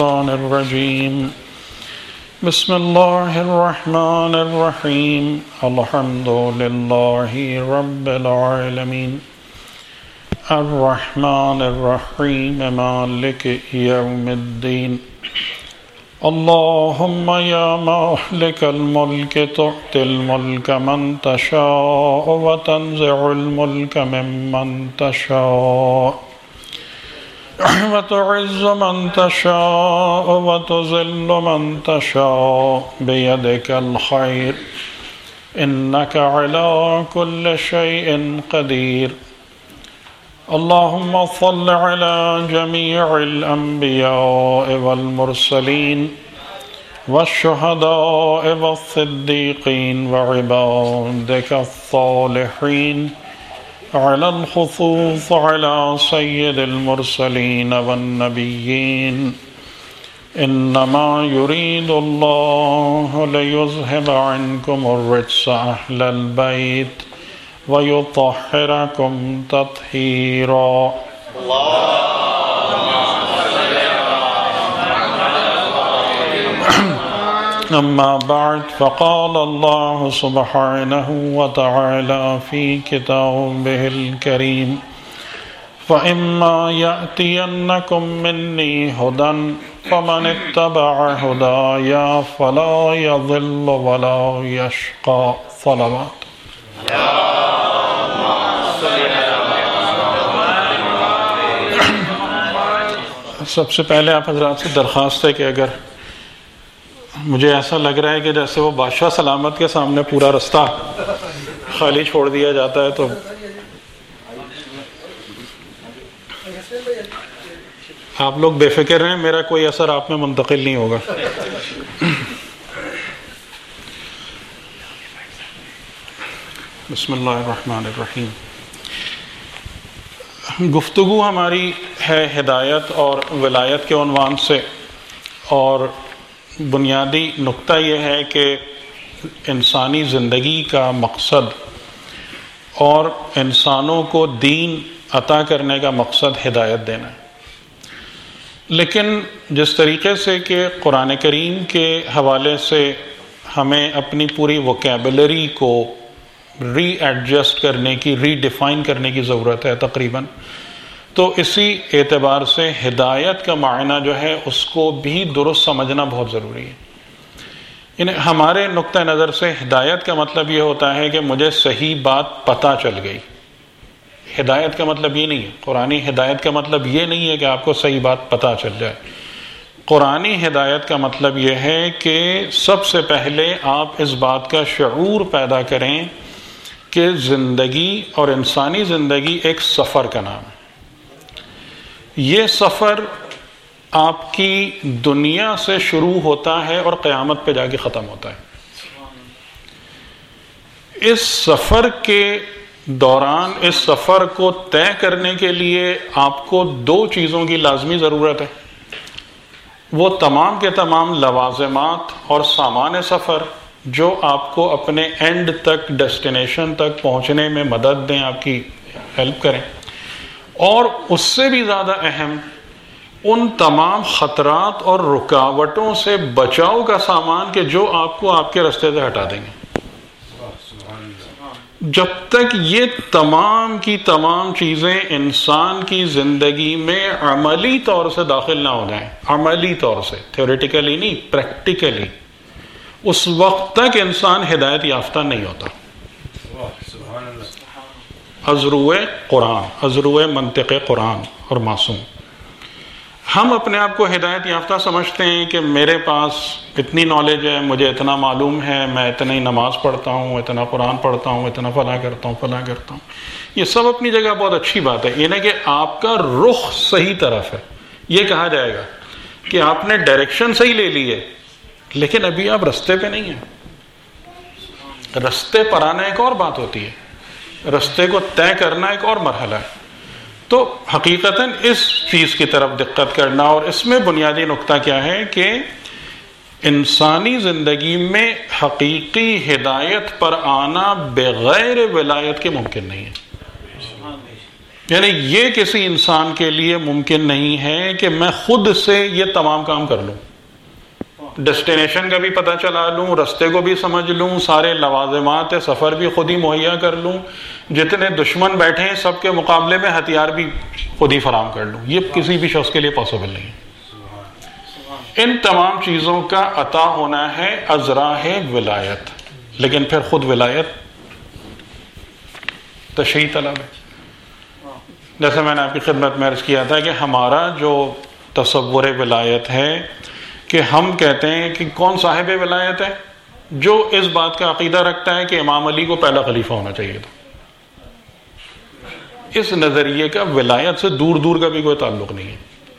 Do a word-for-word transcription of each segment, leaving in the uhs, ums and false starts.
الشيطان الرجيم بسم الله الرحمن الرحيم الحمد لله رب العالمين الرحمن الرحيم مالك يوم الدين اللهم يا مالك الملك تؤتي الملك من تشاء وتنزع الملك ممن تشاء وتعز من تشاء وتذل من تشاء بيدك الخير إنك على كل شيء قدير اللهم صل على جميع الأنبياء والمرسلين والشهداء والصديقين وعبادك الصالحين على الخصوص على سيد المرسلين والنبيين إنما يريد الله ليذهب عنكم الرجس أهل البيت ويطهركم تطهيرا أما بعد فقال الله سبحانه وتعالى في كتابه الكريم فإما يأتينكم مني هدى فمن اتبع هدايا فلا يضل ولا يشقى صلوات سب سے پہلے آپ حضرات سے درخواست ہے کہ اگر مجھے ایسا لگ رہا ہے کہ جیسے وہ بادشاہ سلامت کے سامنے پورا رستہ خالی چھوڑ دیا جاتا ہے تو آپ لوگ بے فکر رہیں، میرا کوئی اثر آپ میں منتقل نہیں ہوگا۔ بسم اللہ الرحمن الرحیم۔ گفتگو ہماری ہے ہدایت اور ولایت کے عنوان سے، اور بنیادی نقطہ یہ ہے کہ انسانی زندگی کا مقصد اور انسانوں کو دین عطا کرنے کا مقصد ہدایت دینا ہے، لیکن جس طریقے سے کہ قرآن کریم کے حوالے سے ہمیں اپنی پوری ووکیبلری کو ری ایڈجسٹ کرنے کی، ری ڈیفائن کرنے کی ضرورت ہے تقریباً، تو اسی اعتبار سے ہدایت کا معنی جو ہے اس کو بھی درست سمجھنا بہت ضروری ہے۔ یعنی ہمارے نقطہ نظر سے ہدایت کا مطلب یہ ہوتا ہے کہ مجھے صحیح بات پتہ چل گئی۔ ہدایت کا مطلب یہ نہیں ہے، قرآنی ہدایت کا مطلب یہ نہیں ہے کہ آپ کو صحیح بات پتہ چل جائے۔ قرآنی ہدایت کا مطلب یہ ہے کہ سب سے پہلے آپ اس بات کا شعور پیدا کریں کہ زندگی اور انسانی زندگی ایک سفر کا نام ہے۔ یہ سفر آپ کی دنیا سے شروع ہوتا ہے اور قیامت پہ جا کے ختم ہوتا ہے۔ اس سفر کے دوران اس سفر کو طے کرنے کے لیے آپ کو دو چیزوں کی لازمی ضرورت ہے۔ وہ تمام کے تمام لوازمات اور سامان سفر جو آپ کو اپنے اینڈ تک، ڈیسٹینیشن تک پہنچنے میں مدد دیں، آپ کی ہیلپ کریں، اور اس سے بھی زیادہ اہم ان تمام خطرات اور رکاوٹوں سے بچاؤ کا سامان کہ جو آپ کو آپ کے رستے سے ہٹا دیں گے۔ جب تک یہ تمام کی تمام چیزیں انسان کی زندگی میں عملی طور سے داخل نہ ہو جائیں، عملی طور سے، تھیوریٹیکلی نہیں، پریکٹیکلی، اس وقت تک انسان ہدایت یافتہ نہیں ہوتا۔ ازروع قرآن، ازروع منطق قرآن اور معصوم۔ ہم اپنے آپ کو ہدایت یافتہ سمجھتے ہیں کہ میرے پاس اتنی نالج ہے، مجھے اتنا معلوم ہے، میں اتنی نماز پڑھتا ہوں، اتنا قرآن پڑھتا ہوں، اتنا فلاں کرتا ہوں فلاں کرتا ہوں۔ یہ سب اپنی جگہ بہت اچھی بات ہے، یہ نہیں کہ آپ کا رخ صحیح طرف ہے۔ یہ کہا جائے گا کہ آپ نے ڈائریکشن صحیح لے لی ہے، لیکن ابھی آپ رستے پہ نہیں ہیں۔ رستے پر آنا ایک اور بات ہوتی ہے، رستے کو طے کرنا ایک اور مرحلہ ہے۔ تو حقیقتاً اس چیز کی طرف دقت کرنا، اور اس میں بنیادی نقطہ کیا ہے کہ انسانی زندگی میں حقیقی ہدایت پر آنا بغیر ولایت کے ممکن نہیں ہے۔ یعنی یہ کسی انسان کے لیے ممکن نہیں ہے کہ میں خود سے یہ تمام کام کر لوں، ڈیسٹینیشن کا بھی پتہ چلا لوں، رستے کو بھی سمجھ لوں، سارے لوازمات سفر بھی خود ہی مہیا کر لوں، جتنے دشمن بیٹھے ہیں سب کے مقابلے میں ہتھیار بھی خود ہی فراہم کر لوں. یہ کسی بھی شخص کے لیے پاسبل نہیں ہے. ان تمام چیزوں کا عطا ہونا ہے ازراہ ولایت، لیکن پھر خود ولایت تشریح طلب ہے. جیسے میں نے آپ کی خدمت میں عرض کیا تھا کہ ہمارا جو تصور ولایت ہے کہ ہم کہتے ہیں کہ کون صاحب ولایت ہے؟ جو اس بات کا عقیدہ رکھتا ہے کہ امام علی کو پہلا خلیفہ ہونا چاہیے تھا. اس نظریے کا ولایت سے دور دور کا بھی کوئی تعلق نہیں ہے.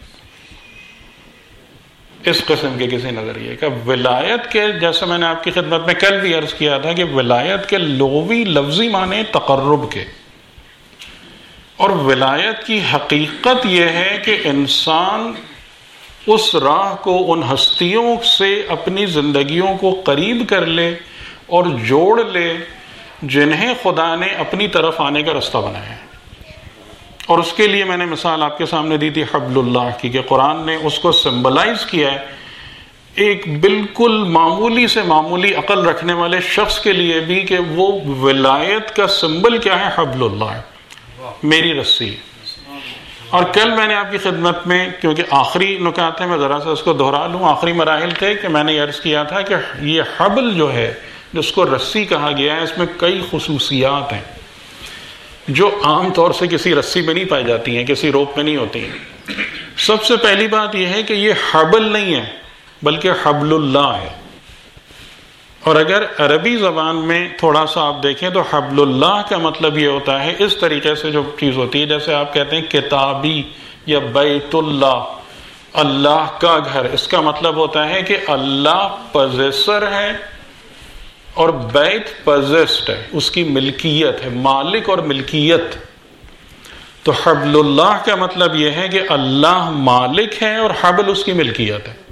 اس قسم کے کسی نظریے کا ولایت کے، جیسے میں نے آپ کی خدمت میں کل بھی عرض کیا تھا کہ ولایت کے لغوی لفظی معنی تقرب کے، اور ولایت کی حقیقت یہ ہے کہ انسان اس راہ کو، ان ہستیوں سے اپنی زندگیوں کو قریب کر لے اور جوڑ لے جنہیں خدا نے اپنی طرف آنے کا رستہ بنایا ہے. اور اس کے لیے میں نے مثال آپ کے سامنے دی تھی حبل اللہ کی، کہ قرآن نے اس کو سمبلائز کیا ہے ایک بالکل معمولی سے معمولی عقل رکھنے والے شخص کے لیے بھی، کہ وہ ولایت کا سمبل کیا ہے؟ حبل اللہ ہے، میری رسی. اور کل میں نے آپ کی خدمت میں، کیونکہ آخری نکات ہے میں ذرا سا اس کو دہرا لوں، آخری مراحل تھے کہ میں نے یہ عرض کیا تھا کہ یہ حبل جو ہے، جس کو رسی کہا گیا ہے، اس میں کئی خصوصیات ہیں جو عام طور سے کسی رسی میں نہیں پائی جاتی ہیں، کسی روپ میں نہیں ہوتی ہیں. سب سے پہلی بات یہ ہے کہ یہ حبل نہیں ہے بلکہ حبل اللہ ہے. اور اگر عربی زبان میں تھوڑا سا آپ دیکھیں تو حبل اللہ کا مطلب یہ ہوتا ہے، اس طریقے سے جو چیز ہوتی ہے، جیسے آپ کہتے ہیں کتابی یا بیت اللہ، اللہ کا گھر، اس کا مطلب ہوتا ہے کہ اللہ پوزیسر ہے اور بیت پوزیسڈ ہے، اس کی ملکیت ہے، مالک اور ملکیت. تو حبل اللہ کا مطلب یہ ہے کہ اللہ مالک ہے اور حبل اس کی ملکیت ہے.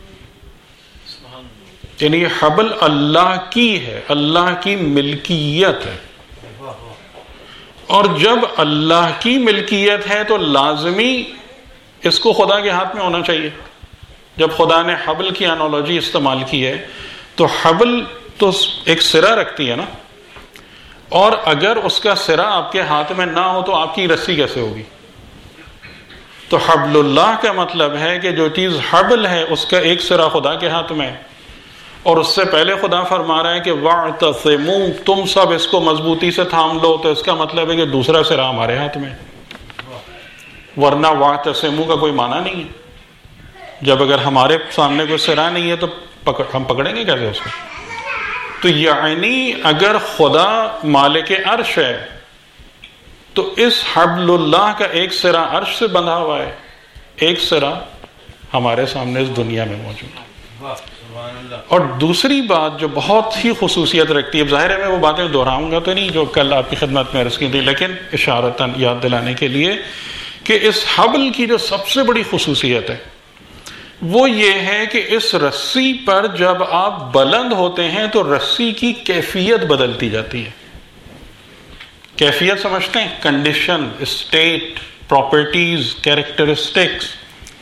یعنی یہ حبل اللہ کی ہے، اللہ کی ملکیت ہے. اور جب اللہ کی ملکیت ہے تو لازمی اس کو خدا کے ہاتھ میں ہونا چاہیے. جب خدا نے حبل کی انالوجی استعمال کی ہے تو حبل تو ایک سرا رکھتی ہے نا، اور اگر اس کا سرا آپ کے ہاتھ میں نہ ہو تو آپ کی رسی کیسے ہوگی؟ تو حبل اللہ کا مطلب ہے کہ جو چیز حبل ہے اس کا ایک سرا خدا کے ہاتھ میں، اور اس سے پہلے خدا فرما رہا ہے کہ وَاعْتَصِمُوا، تم سب اس کو مضبوطی سے تھام لو، تو اس کا مطلب ہے کہ دوسرا سرا ہمارے ہاتھ میں، ورنہ وَاعْتَصِمُوا کا کوئی معنی نہیں ہے. جب اگر ہمارے سامنے کوئی سرا نہیں ہے تو پکڑ ہم پکڑیں گے کیسے اس کو؟ تو یعنی اگر خدا مالک عرش ہے تو اس حبل اللہ کا ایک سرا عرش سے بندھا ہوا ہے، ایک سرا ہمارے سامنے اس دنیا میں موجود ہے. اور دوسری بات جو بہت ہی خصوصیت رکھتی ہے، ظاہر ہے میں وہ باتیں دہراؤں گا تو نہیں جو کل آپ کی خدمت میں عرض کی تھی، لیکن اشارتاً یاد دلانے کے لیے کہ اس حبل کی جو سب سے بڑی خصوصیت ہے وہ یہ ہے کہ اس رسی پر جب آپ بلند ہوتے ہیں تو رسی کی کیفیت بدلتی جاتی ہے. کیفیت سمجھتے ہیں؟ Condition, state, properties, characteristics.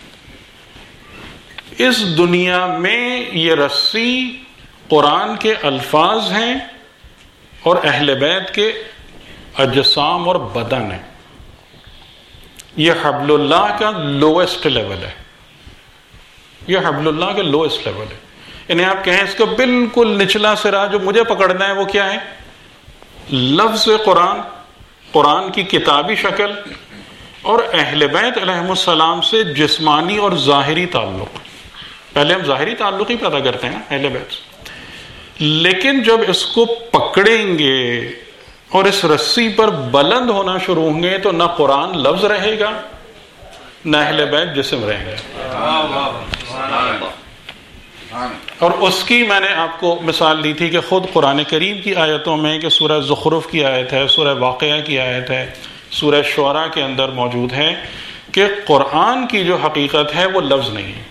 اس دنیا میں یہ رسی قرآن کے الفاظ ہیں اور اہل بیت کے اجسام اور بدن ہیں. یہ حبل اللہ کا لویسٹ لیول ہے، یہ حبل اللہ کا لویسٹ لیول ہے. انہیں آپ کہیں اس کا بالکل نچلا سرا جو مجھے پکڑنا ہے وہ کیا ہے؟ لفظ قرآن، قرآن کی کتابی شکل اور اہل بیت علیہم السلام سے جسمانی اور ظاہری تعلق. پہلے ہم ظاہری تعلق ہی پیدا کرتے ہیں نا اہل بیت سے، لیکن جب اس کو پکڑیں گے اور اس رسی پر بلند ہونا شروع ہوں گے تو نہ قرآن لفظ رہے گا نہ اہل بیت جسم رہیں گے. اور اس کی میں نے آپ کو مثال دی تھی کہ خود قرآن کریم کی آیتوں میں، کہ سورہ زخرف کی آیت ہے، سورہ واقعہ کی آیت ہے، سورہ شعراء کے اندر موجود ہے کہ قرآن کی جو حقیقت ہے وہ لفظ نہیں ہے.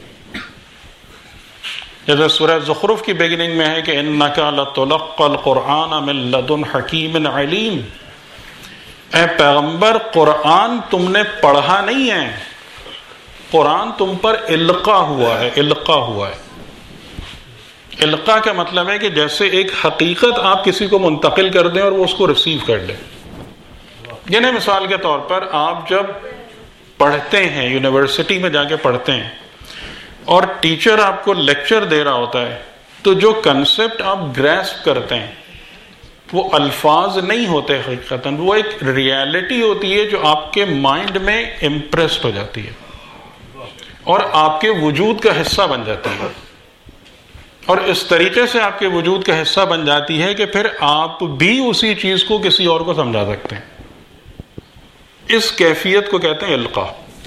جیسے سورہ زخرف کی بگننگ میں ہے کہ اِنَّكَ لَتُلَقَّى الْقُرْآنَ مِن لَّدُنْ حَكِيمٍ عَلِيمٍ، اے پیغمبر قرآن تم نے پڑھا نہیں ہے، قرآن تم پر القا ہوا ہے، القا ہوا ہے۔ القا کا مطلب ہے کہ جیسے ایک حقیقت آپ کسی کو منتقل کر دیں اور وہ اس کو ریسیو کر لے۔ یعنی مثال کے طور پر آپ جب پڑھتے ہیں، یونیورسٹی میں جا کے پڑھتے ہیں اور ٹیچر آپ کو لیکچر دے رہا ہوتا ہے، تو جو کنسپٹ آپ گریسپ کرتے ہیں وہ الفاظ نہیں ہوتے حقیقتاً، وہ ایک ریالٹی ہوتی ہے جو آپ کے مائنڈ میں امپریسڈ ہو جاتی ہے اور آپ کے وجود کا حصہ بن جاتی ہے، اور اس طریقے سے آپ کے وجود کا حصہ بن جاتی ہے کہ پھر آپ بھی اسی چیز کو کسی اور کو سمجھا سکتے ہیں۔ اس کیفیت کو کہتے ہیں القا۔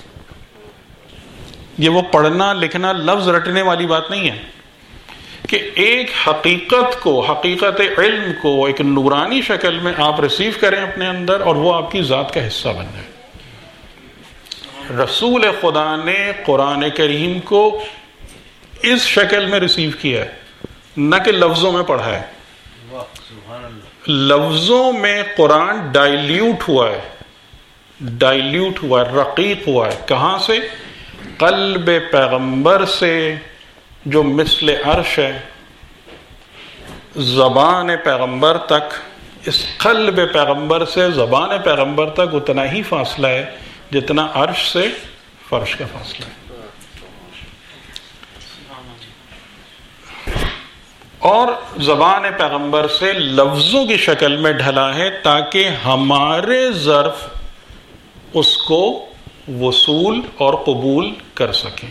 یہ وہ پڑھنا لکھنا لفظ رٹنے والی بات نہیں ہے کہ ایک حقیقت کو، حقیقت علم کو ایک نورانی شکل میں آپ ریسیو کریں اپنے اندر اور وہ آپ کی ذات کا حصہ بن جائے۔ رسول خدا نے قرآن کریم کو اس شکل میں ریسیو کیا ہے، نہ کہ لفظوں میں پڑھا ہے۔ لفظوں میں قرآن ڈائلیوٹ ہوا ہے، ڈائلیوٹ ہوا ہے، رقیق ہوا ہے۔ کہاں سے؟ قلب پیغمبر سے جو مثل عرش ہے، زبان پیغمبر تک، اس قلب پیغمبر سے زبان پیغمبر تک اتنا ہی فاصلہ ہے جتنا عرش سے فرش کا فاصلہ ہے۔ اور زبان پیغمبر سے لفظوں کی شکل میں ڈھلا ہے تاکہ ہمارے ظرف اس کو وصول اور قبول کر سکیں۔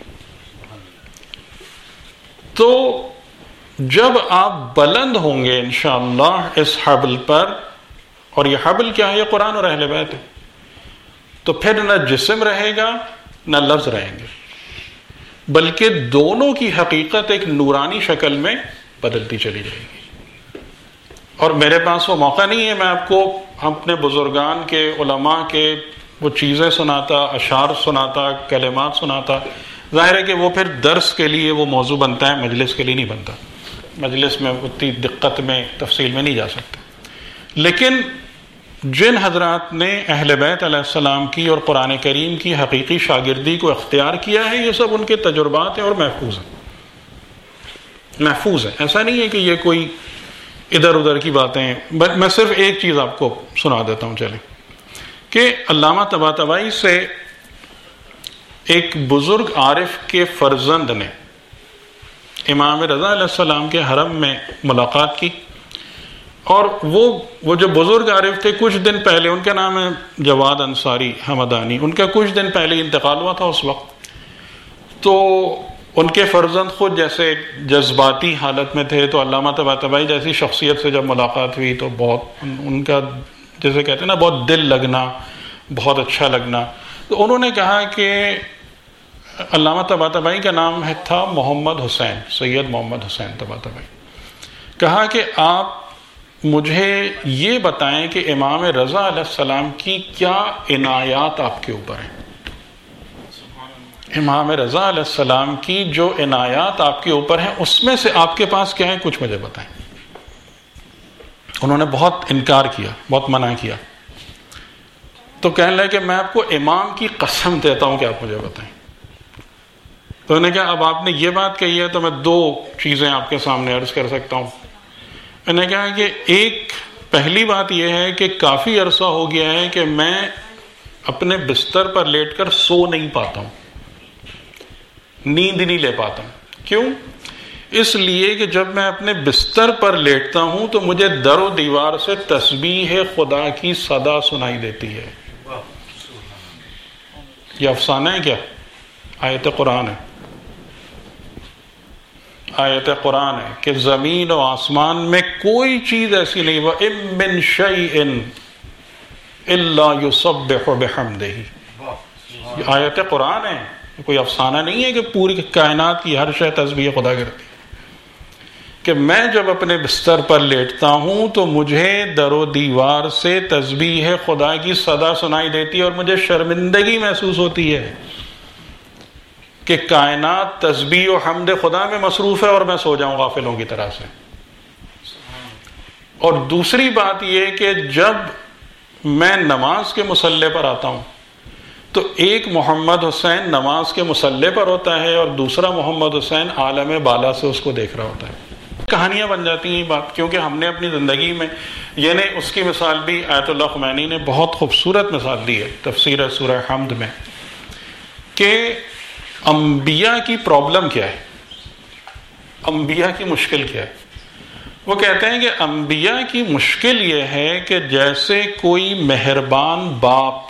تو جب آپ بلند ہوں گے انشاءاللہ اس حبل پر، اور یہ حبل کیا ہے؟ یہ قرآن اور اہل بیت ہے، تو پھر نہ جسم رہے گا نہ لفظ رہیں گے، بلکہ دونوں کی حقیقت ایک نورانی شکل میں بدلتی چلی جائے گی۔ اور میرے پاس وہ موقع نہیں ہے میں آپ کو اپنے بزرگان کے، علماء کے وہ چیزیں سناتا، اشعار سناتا، کلمات سناتا۔ ظاہر ہے کہ وہ پھر درس کے لیے وہ موضوع بنتا ہے، مجلس کے لیے نہیں بنتا، مجلس میں اتنی دقت میں تفصیل میں نہیں جا سکتے۔ لیکن جن حضرات نے اہل بیت علیہ السلام کی اور قرآن کریم کی حقیقی شاگردی کو اختیار کیا ہے، یہ سب ان کے تجربات ہیں اور محفوظ ہیں، محفوظ ہیں۔ ایسا نہیں ہے کہ یہ کوئی ادھر ادھر کی باتیں ہیں۔ میں صرف ایک چیز آپ کو سنا دیتا ہوں چلیں، کہ علامہ طباطبائی سے ایک بزرگ عارف کے فرزند نے امام رضا علیہ السلام کے حرم میں ملاقات کی، اور وہ وہ جو بزرگ عارف تھے کچھ دن پہلے، ان کا نام ہے جواد انصاری حمدانی، ان کا کچھ دن پہلے انتقال ہوا تھا اس وقت۔ تو ان کے فرزند خود جیسے جذباتی حالت میں تھے، تو علامہ طباطبائی جیسی شخصیت سے جب ملاقات ہوئی تو بہت ان کا جیسے کہتے ہیں نا بہت دل لگنا، بہت اچھا لگنا۔ تو انہوں نے کہا کہ علامہ طباطبائی کا نام ہے تھا محمد حسین، سید محمد حسین طباطبائی، کہا کہ آپ مجھے یہ بتائیں کہ امام رضا علیہ السلام کی کیا عنایات آپ کے اوپر ہیں، امام رضا علیہ السلام کی جو عنایات آپ کے اوپر ہیں اس میں سے آپ کے پاس کیا ہے، کچھ مجھے بتائیں۔ انہوں نے بہت انکار کیا، بہت منع کیا، تو کہنے لگے کہ میں آپ کو امام کی قسم دیتا ہوں کہ آپ مجھے بتائیں۔ تو انہوں نے کہا اب آپ نے یہ بات کہی ہے تو میں دو چیزیں آپ کے سامنے عرض کر سکتا ہوں۔ انہوں نے کہا کہ ایک پہلی بات یہ ہے کہ کافی عرصہ ہو گیا ہے کہ میں اپنے بستر پر لیٹ کر سو نہیں پاتا ہوں، نیند نہیں لے پاتا ہوں۔ کیوں؟ اس لیے کہ جب میں اپنے بستر پر لیٹتا ہوں تو مجھے در و دیوار سے تسبیح خدا کی صدا سنائی دیتی ہے۔ یہ افسانہ ہے کیا؟ آیت قرآن ہے، آیت قرآن ہے کہ زمین و آسمان میں کوئی چیز ایسی نہیں، وَإِن مِّن شَيْءٍ إِلَّا يُسَبِّحُ بِحَمْدِهِ۔ یہ آیت قرآن ہے، کوئی افسانہ نہیں ہے کہ پوری کائنات کی ہر شے تسبیح خدا کرتی ہے۔ کہ میں جب اپنے بستر پر لیٹتا ہوں تو مجھے در و دیوار سے تسبیح خدا کی صدا سنائی دیتی ہے، اور مجھے شرمندگی محسوس ہوتی ہے کہ کائنات تسبیح و حمد خدا میں مصروف ہے اور میں سو جاؤں غافلوں کی طرح سے۔ اور دوسری بات یہ کہ جب میں نماز کے مصلی پر آتا ہوں تو ایک محمد حسین نماز کے مصلی پر ہوتا ہے اور دوسرا محمد حسین عالم بالا سے اس کو دیکھ رہا ہوتا ہے. کہانیاں بن جاتی ہیں بات, کیونکہ ہم نے اپنی زندگی میں یعنی اس کی مثال بھی آیت اللہ خمینی نے بہت خوبصورت مثال دی ہے تفسیر سورہ حمد میں کہ انبیاء کی پرابلم کیا ہے, انبیاء کی مشکل کیا ہے. وہ کہتے ہیں کہ انبیاء کی مشکل یہ ہے کہ جیسے کوئی مہربان باپ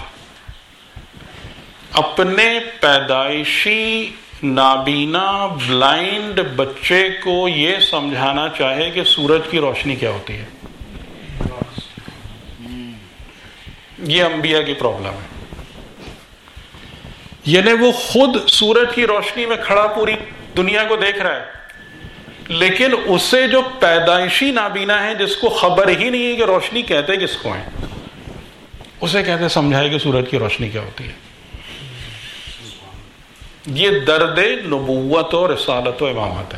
اپنے پیدائشی نابینا بلائنڈ بچے کو یہ سمجھانا چاہے کہ سورج کی روشنی کیا ہوتی ہے. یہ انبیاء کی پرابلم ہے. یعنی وہ خود سورج کی روشنی میں کھڑا پوری دنیا کو دیکھ رہا ہے, لیکن اسے جو پیدائشی نابینا ہے جس کو خبر ہی نہیں ہے کہ روشنی کہتے کس کو ہیں, اسے کہتے سمجھائے کہ سورج کی روشنی کیا ہوتی ہے. یہ درد نبوت اور رسالت و امامت ہے.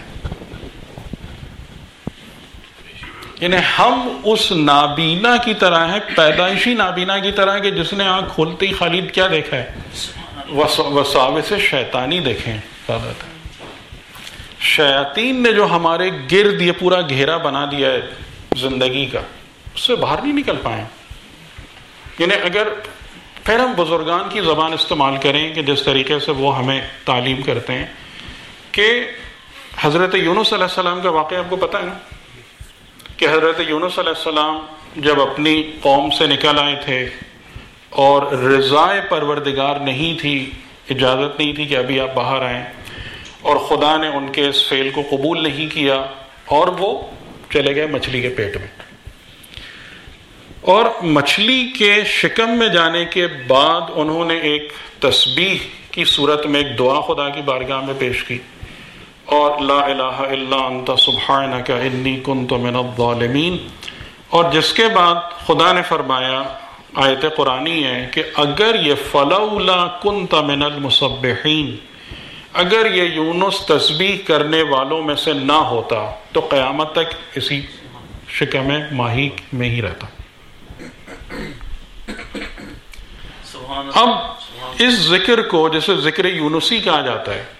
یعنی ہم اس نابینا کی طرح ہیں, پیدائشی نابینا کی طرح کہ جس نے آنکھ کھولتے ہی خالد کیا دیکھا ہے, وساوس شیطانی دیکھیں. شیاطین نے جو ہمارے گرد یہ پورا گھیرا بنا دیا ہے زندگی کا, اس سے باہر نہیں نکل پائے. یعنی اگر پھر ہم بزرگان کی زبان استعمال کریں کہ جس طریقے سے وہ ہمیں تعلیم کرتے ہیں کہ حضرت یونس علیہ السلام کا واقعہ آپ کو پتہ ہے نا, کہ حضرت یونس علیہ السلام جب اپنی قوم سے نکل آئے تھے اور رضائے پروردگار نہیں تھی, اجازت نہیں تھی کہ ابھی آپ باہر آئیں, اور خدا نے ان کے اس فعل کو قبول نہیں کیا اور وہ چلے گئے مچھلی کے پیٹ میں. اور مچھلی کے شکم میں جانے کے بعد انہوں نے ایک تسبیح کی صورت میں ایک دعا خدا کی بارگاہ میں پیش کی, اور لا الہ الا انت سبحانک انی کنت من الظالمین. اور جس کے بعد خدا نے فرمایا, آیت قرآنی ہے کہ اگر یہ فلولا کنت من المسبحین, اگر یہ یونس تسبیح کرنے والوں میں سے نہ ہوتا تو قیامت تک اسی شکم ماہی میں ہی رہتا. اب اس ذکر کو جیسے ذکر یونسی کہا جاتا ہے,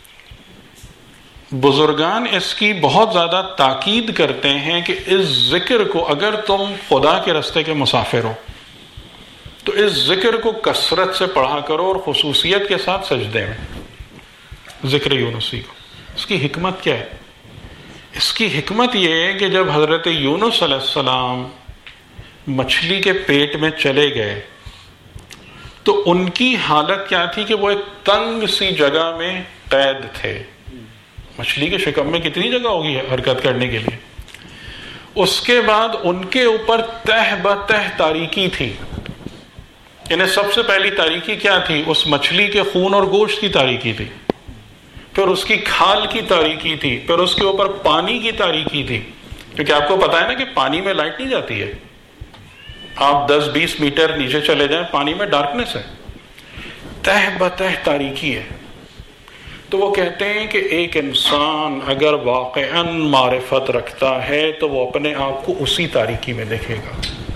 بزرگان اس کی بہت زیادہ تاکید کرتے ہیں کہ اس ذکر کو اگر تم خدا کے راستے کے مسافر ہو تو اس ذکر کو کثرت سے پڑھا کرو, اور خصوصیت کے ساتھ سجدے میں ذکر یونسی کو. اس کی حکمت کیا ہے؟ اس کی حکمت یہ ہے کہ جب حضرت یونس علیہ السلام مچھلی کے پیٹ میں چلے گئے تو ان کی حالت کیا تھی کہ وہ ایک تنگ سی جگہ میں قید تھے. مچھلی کے شکم میں کتنی جگہ ہوگی حرکت کرنے کے لیے. اس کے بعد ان کے اوپر تہ بتہ تاریکی تھی. یعنی سب سے پہلی تاریکی کیا تھی؟ اس مچھلی کے خون اور گوشت کی تاریکی تھی, پھر اس کی کھال کی تاریکی تھی, پھر اس کے اوپر پانی کی تاریکی تھی. کیونکہ آپ کو پتا ہے نا کہ پانی میں لائٹ نہیں جاتی ہے, آپ دس بیس میٹر نیچے چلے جائیں پانی میں ڈارکنیس ہے, تہ بتہ تاریکی ہے. تو وہ کہتے ہیں کہ ایک انسان اگر واقعاً معرفت رکھتا ہے تو وہ اپنے آپ کو اسی تاریکی میں دیکھے گا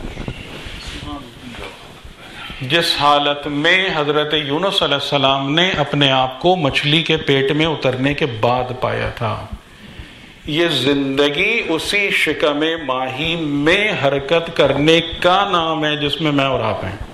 جس حالت میں حضرت یونس علیہ السلام نے اپنے آپ کو مچھلی کے پیٹ میں اترنے کے بعد پایا تھا. یہ زندگی اسی شکم ماہی میں حرکت کرنے کا نام ہے جس میں میں اور آپ ہیں.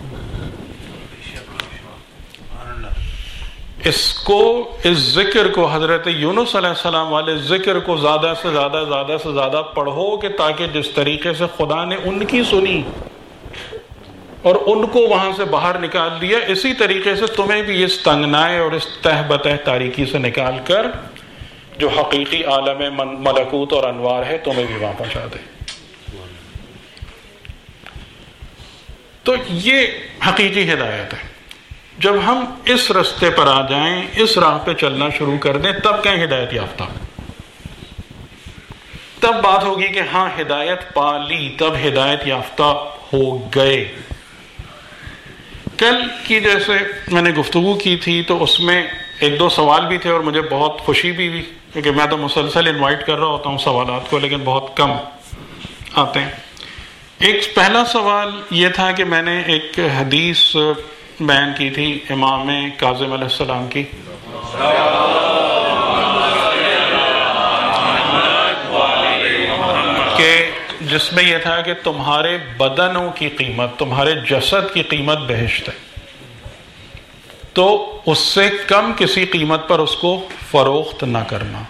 اس کو اس ذکر کو حضرت یونس علیہ السلام والے ذکر کو زیادہ سے زیادہ زیادہ سے زیادہ پڑھو کہ تاکہ جس طریقے سے خدا نے ان کی سنی اور ان کو وہاں سے باہر نکال دیا, اسی طریقے سے تمہیں بھی اس تنگنائے اور اس تہ بتہ تاریکی سے نکال کر جو حقیقی عالم ملکوت اور انوار ہے تمہیں بھی وہاں پہنچا دے. تو یہ حقیقی ہدایت ہے. جب ہم اس رستے پر آ جائیں, اس راہ پہ چلنا شروع کر دیں, تب کہیں ہدایت یافتہ, تب بات ہوگی کہ ہاں ہدایت پا لی, تب ہدایت یافتہ ہو گئے. کل کی جیسے میں نے گفتگو کی تھی تو اس میں ایک دو سوال بھی تھے اور مجھے بہت خوشی بھی ہوئی کیونکہ میں تو مسلسل انوائٹ کر رہا ہوتا ہوں سوالات کو, لیکن بہت کم آتے ہیں. ایک پہلا سوال یہ تھا کہ میں نے ایک حدیث بیان کی تھی امام کاظم علیہ السلام کی، کہ جس میں یہ تھا کہ تمہارے بدنوں کی قیمت، تمہارے جسد کی قیمت بہشت ہے، تو اس سے کم کسی قیمت پر اس کو فروخت نہ کرنا.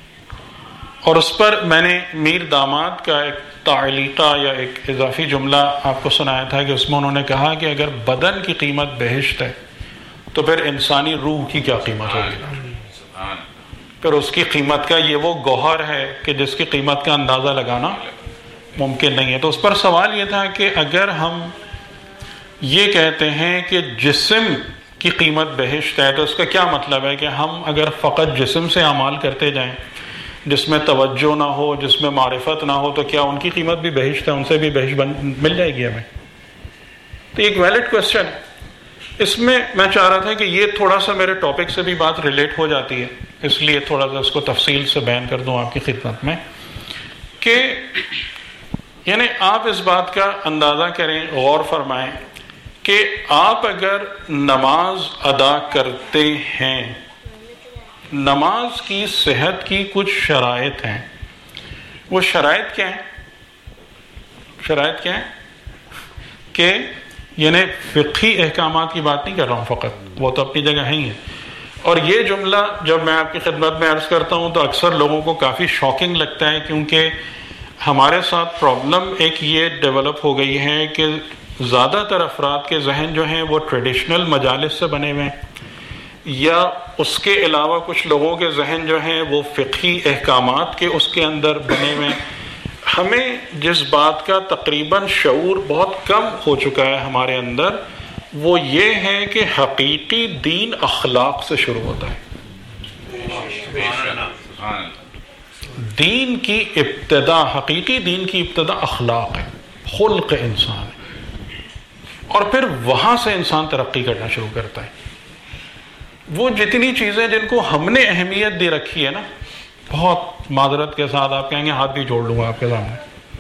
اور اس پر میں نے میر داماد کا ایک تعلیقہ یا ایک اضافی جملہ آپ کو سنایا تھا کہ اس میں انہوں نے کہا کہ اگر بدن کی قیمت بہشت ہے تو پھر انسانی روح کی کیا قیمت ہوگی، پھر اس کی قیمت کا یہ وہ گوہر ہے کہ جس کی قیمت کا اندازہ لگانا ممکن نہیں ہے. تو اس پر سوال یہ تھا کہ اگر ہم یہ کہتے ہیں کہ جسم کی قیمت بہشت ہے تو اس کا کیا مطلب ہے کہ ہم اگر فقط جسم سے اعمال کرتے جائیں جس میں توجہ نہ ہو، جس میں معرفت نہ ہو، تو کیا ان کی قیمت بھی بہشت ہے، ان سے بھی بہشت بن مل جائے گی ہمیں؟ تو ایک ویلڈ کوشچن ہے. اس میں میں چاہ رہا تھا کہ یہ تھوڑا سا میرے ٹاپک سے بھی بات ریلیٹ ہو جاتی ہے، اس لیے تھوڑا سا اس کو تفصیل سے بیان کر دوں آپ کی خدمت میں کہ یعنی آپ اس بات کا اندازہ کریں، غور فرمائیں کہ آپ اگر نماز ادا کرتے ہیں، نماز کی صحت کی کچھ شرائط ہیں. وہ شرائط کیا ہیں؟ شرائط کیا ہیں کہ یعنی فقہی احکامات کی بات نہیں کر رہا ہوں فقط، وہ تو اپنی جگہ ہی ہیں. اور یہ جملہ جب میں آپ کی خدمت میں عرض کرتا ہوں تو اکثر لوگوں کو کافی شاکنگ لگتا ہے، کیونکہ ہمارے ساتھ پرابلم ایک یہ ڈیولپ ہو گئی ہے کہ زیادہ تر افراد کے ذہن جو ہیں وہ ٹریڈیشنل مجالس سے بنے ہوئے ہیں، یا اس کے علاوہ کچھ لوگوں کے ذہن جو ہیں وہ فقہی احکامات کے اس کے اندر بنے ہوئے ہیں. ہمیں جس بات کا تقریباً شعور بہت کم ہو چکا ہے ہمارے اندر، وہ یہ ہے کہ حقیقی دین اخلاق سے شروع ہوتا ہے. دین کی ابتدا، حقیقی دین کی ابتدا اخلاق ہے، خلق انسان ہے، اور پھر وہاں سے انسان ترقی کرنا شروع کرتا ہے. وہ جتنی چیزیں جن کو ہم نے اہمیت دے رکھی ہے نا، بہت معذرت کے ساتھ آپ کہیں گے ہاتھ بھی جوڑ لوں گا آپ کے سامنے،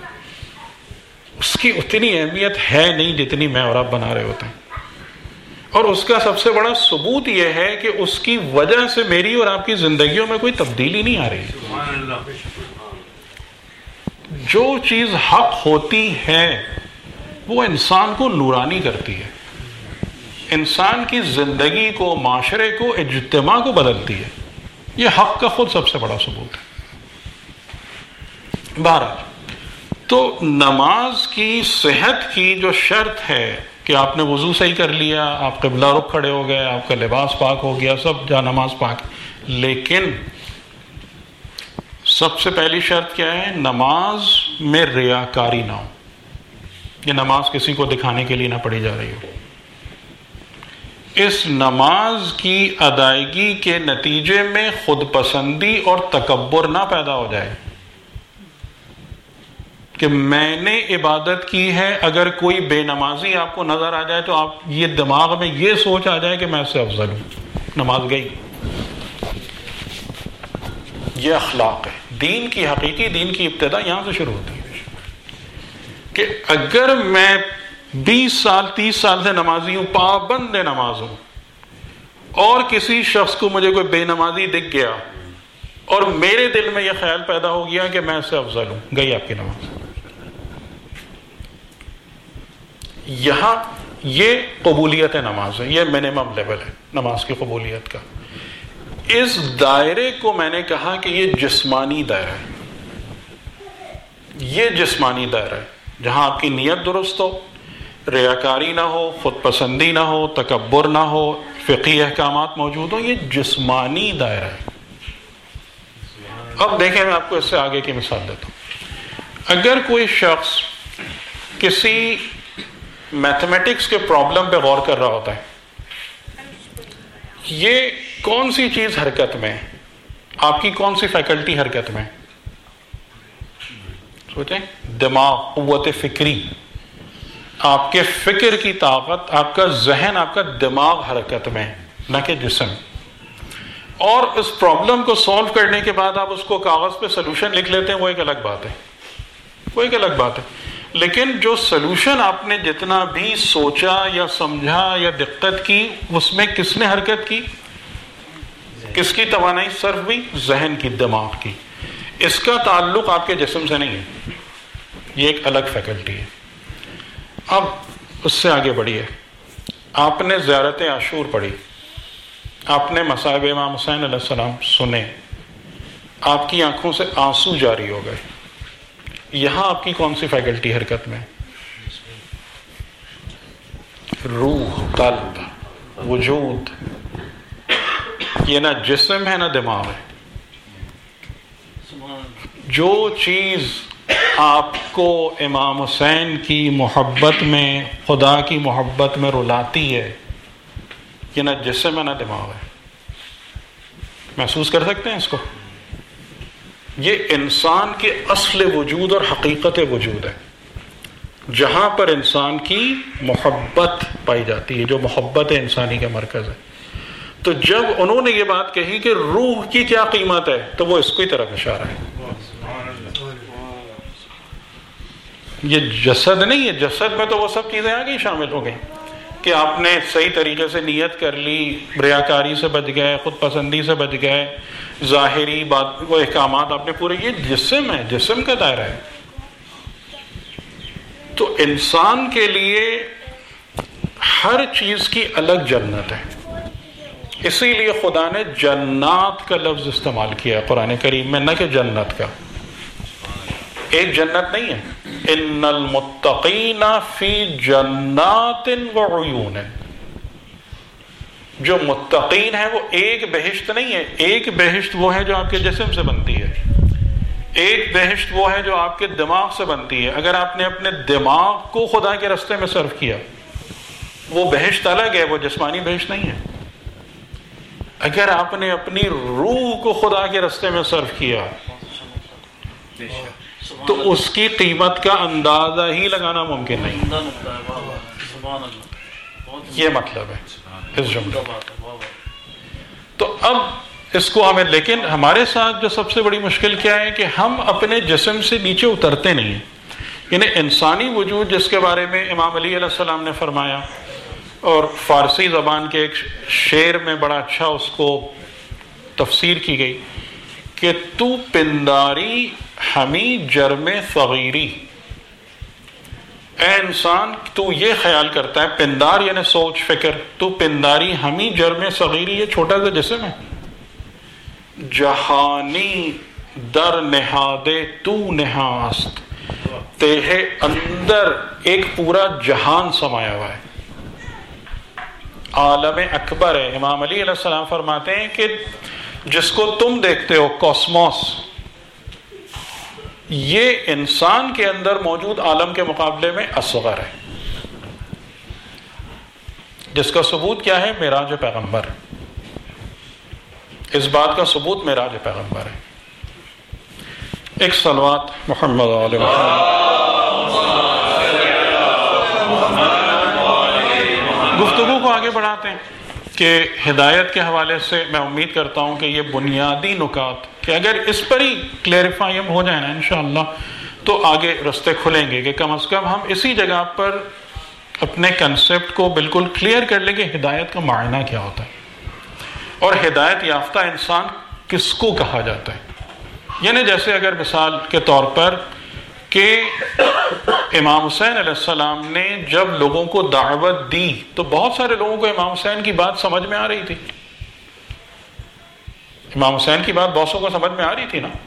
اس کی اتنی اہمیت ہے نہیں جتنی میں اور آپ بنا رہے ہوتے ہیں. اور اس کا سب سے بڑا ثبوت یہ ہے کہ اس کی وجہ سے میری اور آپ کی زندگیوں میں کوئی تبدیلی نہیں آ رہی. جو چیز حق ہوتی ہے وہ انسان کو نورانی کرتی ہے، انسان کی زندگی کو، معاشرے کو، اجتماع کو بدلتی ہے. یہ حق کا خود سب سے بڑا ثبوت ہے. بہرحال تو نماز کی صحت کی جو شرط ہے کہ آپ نے وضو صحیح کر لیا، آپ قبلہ رخ کھڑے ہو گئے، آپ کا لباس پاک ہو گیا، سب جا نماز پاک، لیکن سب سے پہلی شرط کیا ہے؟ نماز میں ریاکاری نہ ہو. یہ نماز کسی کو دکھانے کے لیے نہ پڑھی جا رہی ہو. اس نماز کی ادائیگی کے نتیجے میں خود پسندی اور تکبر نہ پیدا ہو جائے کہ میں نے عبادت کی ہے. اگر کوئی بے نمازی آپ کو نظر آ جائے تو آپ یہ دماغ میں یہ سوچ آ جائے کہ میں اس سے افضل ہوں، نماز گئی. یہ اخلاق ہے. دین کی حقیقی دین کی ابتدا یہاں سے شروع ہوتی ہے کہ اگر میں بیس سال تیس سال سے نمازی ہوں، پابند نماز ہوں، اور کسی شخص کو مجھے کوئی بے نمازی دکھ گیا اور میرے دل میں یہ خیال پیدا ہو گیا کہ میں اس سے افضل ہوں، گئی آپ کی نماز. یہاں یہ قبولیت نماز ہے، یہ منیمم لیول ہے نماز کی قبولیت کا. اس دائرے کو میں نے کہا کہ یہ جسمانی دائرہ ہے. یہ جسمانی دائرہ ہے جہاں آپ کی نیت درست ہو، ریاکاری نہ ہو، خود پسندی نہ ہو، تکبر نہ ہو، فقہی احکامات موجود ہوں. یہ جسمانی دائرہ ہے. اب دیکھیں میں آپ کو اس سے آگے کی مثال دیتا ہوں. اگر کوئی شخص کسی میتھمیٹکس کے پرابلم پہ غور کر رہا ہوتا ہے، یہ کون سی چیز حرکت میں ہے، آپ کی کون سی فیکلٹی حرکت میں، سوچیں، دماغ، قوت فکری، آپ کے فکر کی طاقت، آپ کا ذہن، آپ کا دماغ حرکت میں، نہ کہ جسم. اور اس پرابلم کو سولو کرنے کے بعد آپ اس کو کاغذ پہ سلوشن لکھ لیتے ہیں، وہ ایک الگ بات ہے، وہ ایک الگ بات ہے. لیکن جو سلوشن آپ نے جتنا بھی سوچا یا سمجھا یا دقت کی، اس میں کس نے حرکت کی؟ کس کی توانائی صرف ہوئی؟ ذہن کی، دماغ کی. اس کا تعلق آپ کے جسم سے نہیں ہے، یہ ایک الگ فیکلٹی ہے. اب اس سے آگے بڑھیے. آپ نے زیارت عاشور پڑھی، آپ نے مصائب امام حسین علیہ السلام سنے، آپ کی آنکھوں سے آنسو جاری ہو گئے. یہاں آپ کی کون سی فیکلٹی حرکت میں؟ روح، قلب، وجود. یہ نہ جسم ہے نہ دماغ ہے. جو چیز آپ کو امام حسین کی محبت میں، خدا کی محبت میں رلاتی ہے، یہ نہ جسم ہے نہ دماغ ہے. محسوس کر سکتے ہیں اس کو؟ یہ انسان کے اصل وجود اور حقیقت وجود ہے، جہاں پر انسان کی محبت پائی جاتی ہے، جو محبت انسانی کا مرکز ہے. تو جب انہوں نے یہ بات کہی کہ روح کی کیا قیمت ہے، تو وہ اس کی طرف اشارہ ہے. یہ جسد نہیں ہے. جسد میں تو وہ سب چیزیں آگے شامل ہو گئی کہ آپ نے صحیح طریقے سے نیت کر لی، ریاکاری سے بچ گئے، خود پسندی سے بچ گئے، ظاہری بات وہ احکامات آپ نے پورے. یہ جسم ہے، جسم کا دائرہ ہے. تو انسان کے لیے ہر چیز کی الگ جنت ہے. اسی لیے خدا نے جنات کا لفظ استعمال کیا قرآن کریم میں، نہ کہ جنت کا. ایک جنت نہیں ہے. ان المتقین فی جنات وعیون. جو متقین ہے وہ ایک بہشت نہیں ہے. ایک بہشت وہ ہے جو آپ کے جسم سے بنتی ہے، ایک بہشت وہ ہے جو آپ کے دماغ سے بنتی ہے. اگر آپ نے اپنے دماغ کو خدا کے راستے میں صرف کیا، وہ بہشت الگ ہے، وہ جسمانی بہشت نہیں ہے. اگر آپ نے اپنی روح کو خدا کے راستے میں صرف کیا تو اس کی قیمت کا اندازہ ہی لگانا ممکن نہیں. یہ مطلب ہے اس جملے. تو اب اس کو ہمیں، لیکن ہمارے ساتھ جو سب سے بڑی مشکل کیا ہے کہ ہم اپنے جسم سے نیچے اترتے نہیں ہیں. یعنی انسانی وجود جس کے بارے میں امام علی علیہ السلام نے فرمایا، اور فارسی زبان کے ایک شعر میں بڑا اچھا اس کو تفسیر کی گئی کہ تو پنداری ہمی جرم صغیری. اے انسان تو یہ خیال کرتا ہے، پندار یعنی سوچ فکر، تو پنداری ہمی جرم صغیری، یہ چھوٹا سا جسم ہے. جہانی در نہادے تو نہاست، تیرے اندر ایک پورا جہان سمایا ہوا ہے، عالم اکبر ہے. امام علی علیہ السلام فرماتے ہیں کہ جس کو تم دیکھتے ہو کاسموس، یہ انسان کے اندر موجود عالم کے مقابلے میں اصغر ہے. جس کا ثبوت کیا ہے؟ معراج پیغمبر. اس بات کا ثبوت معراج پیغمبر ہے. ایک صلوات محمد علیہ گفتگو کو آگے بڑھاتے ہیں کہ ہدایت کے حوالے سے میں امید کرتا ہوں کہ یہ بنیادی نکات کہ اگر اس پر ہی کلیریفائی ہو جائے نا انشاءاللہ تو آگے رستے کھلیں گے، کہ کم از کم ہم اسی جگہ پر اپنے کنسپٹ کو بالکل کلیئر کر لیں کہ ہدایت کا معنی کیا ہوتا ہے اور ہدایت یافتہ انسان کس کو کہا جاتا ہے. یعنی جیسے اگر مثال کے طور پر کہ امام حسین علیہ السلام نے جب لوگوں کو دعوت دی تو بہت سارے لوگوں کو امام حسین کی بات سمجھ میں آ رہی تھی. امام حسین کی بات بہتوں کو سمجھ میں آ رہی تھی نا،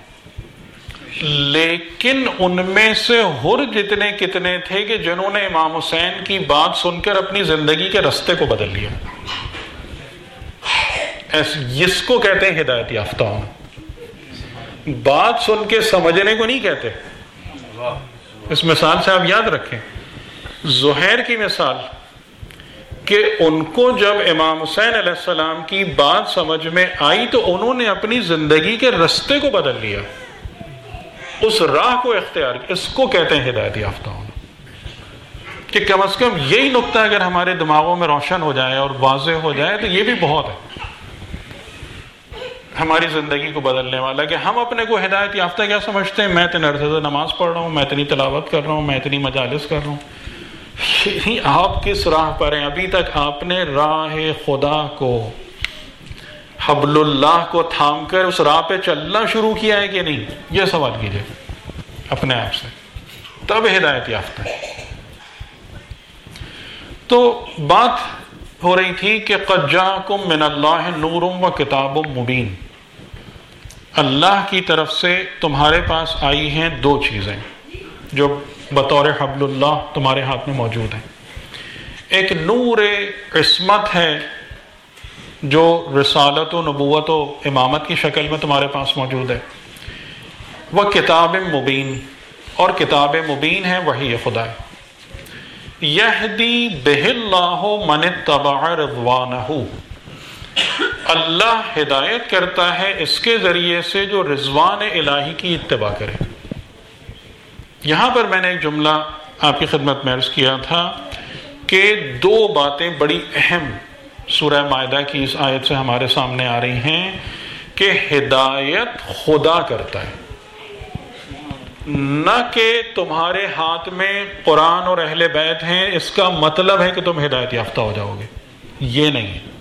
لیکن ان میں سے ہر جتنے کتنے تھے کہ جنہوں نے امام حسین کی بات سن کر اپنی زندگی کے رستے کو بدل لیا. اس کو کہتے ہیں ہدایت یافتہ ہونا. بات سن کے سمجھنے کو نہیں کہتے. اس مثال سے آپ یاد رکھیں زہیر کی مثال، کہ ان کو جب امام حسین علیہ السلام کی بات سمجھ میں آئی تو انہوں نے اپنی زندگی کے رستے کو بدل لیا، اس راہ کو اختیار کیا. اس کو کہتے ہیں ہدایت یافتہ ہونا. کہ کم از کم یہی نقطہ اگر ہمارے دماغوں میں روشن ہو جائے اور واضح ہو جائے تو یہ بھی بہت ہے. ہماری زندگی کو بدلنے والا، کہ ہم اپنے کو ہدایت یافتہ کیا سمجھتے ہیں؟ میں اتنے عرصے سے نماز پڑھ رہا ہوں، میں اتنی تلاوت کر رہا ہوں، میں اتنی مجالس کر رہا ہوں. آپ کس راہ پر ہیں؟ ابھی تک آپ نے راہ خدا کو، حبل اللہ کو تھام کر اس راہ پہ چلنا شروع کیا ہے کہ نہیں؟ یہ سوال کیجئے اپنے آپ سے، تب ہدایت یافتہ ہے. تو بات ہو رہی تھی کہ قد جاءکم من اللہ نور و کتاب مبین، اللہ کی طرف سے تمہارے پاس آئی ہیں دو چیزیں جو بطور حبل اللہ تمہارے ہاتھ میں موجود ہیں. ایک نور عصمت ہے جو رسالت و نبوت و امامت کی شکل میں تمہارے پاس موجود ہے، وہ کتاب مبین، اور کتاب مبین ہے وحی خدا ہے. یہدی بہ اللہ من اتبع رضوانہ، اللہ ہدایت کرتا ہے اس کے ذریعے سے جو رضوان الہی کی اتباع کرے. یہاں پر میں نے ایک جملہ آپ کی خدمت میں عرض کیا تھا کہ دو باتیں بڑی اہم سورہ مائدہ کی اس آیت سے ہمارے سامنے آ رہی ہیں کہ ہدایت خدا کرتا ہے، نہ کہ تمہارے ہاتھ میں قرآن اور اہل بیت ہیں اس کا مطلب ہے کہ تم ہدایت یافتہ ہو جاؤ گے. یہ نہیں ہے.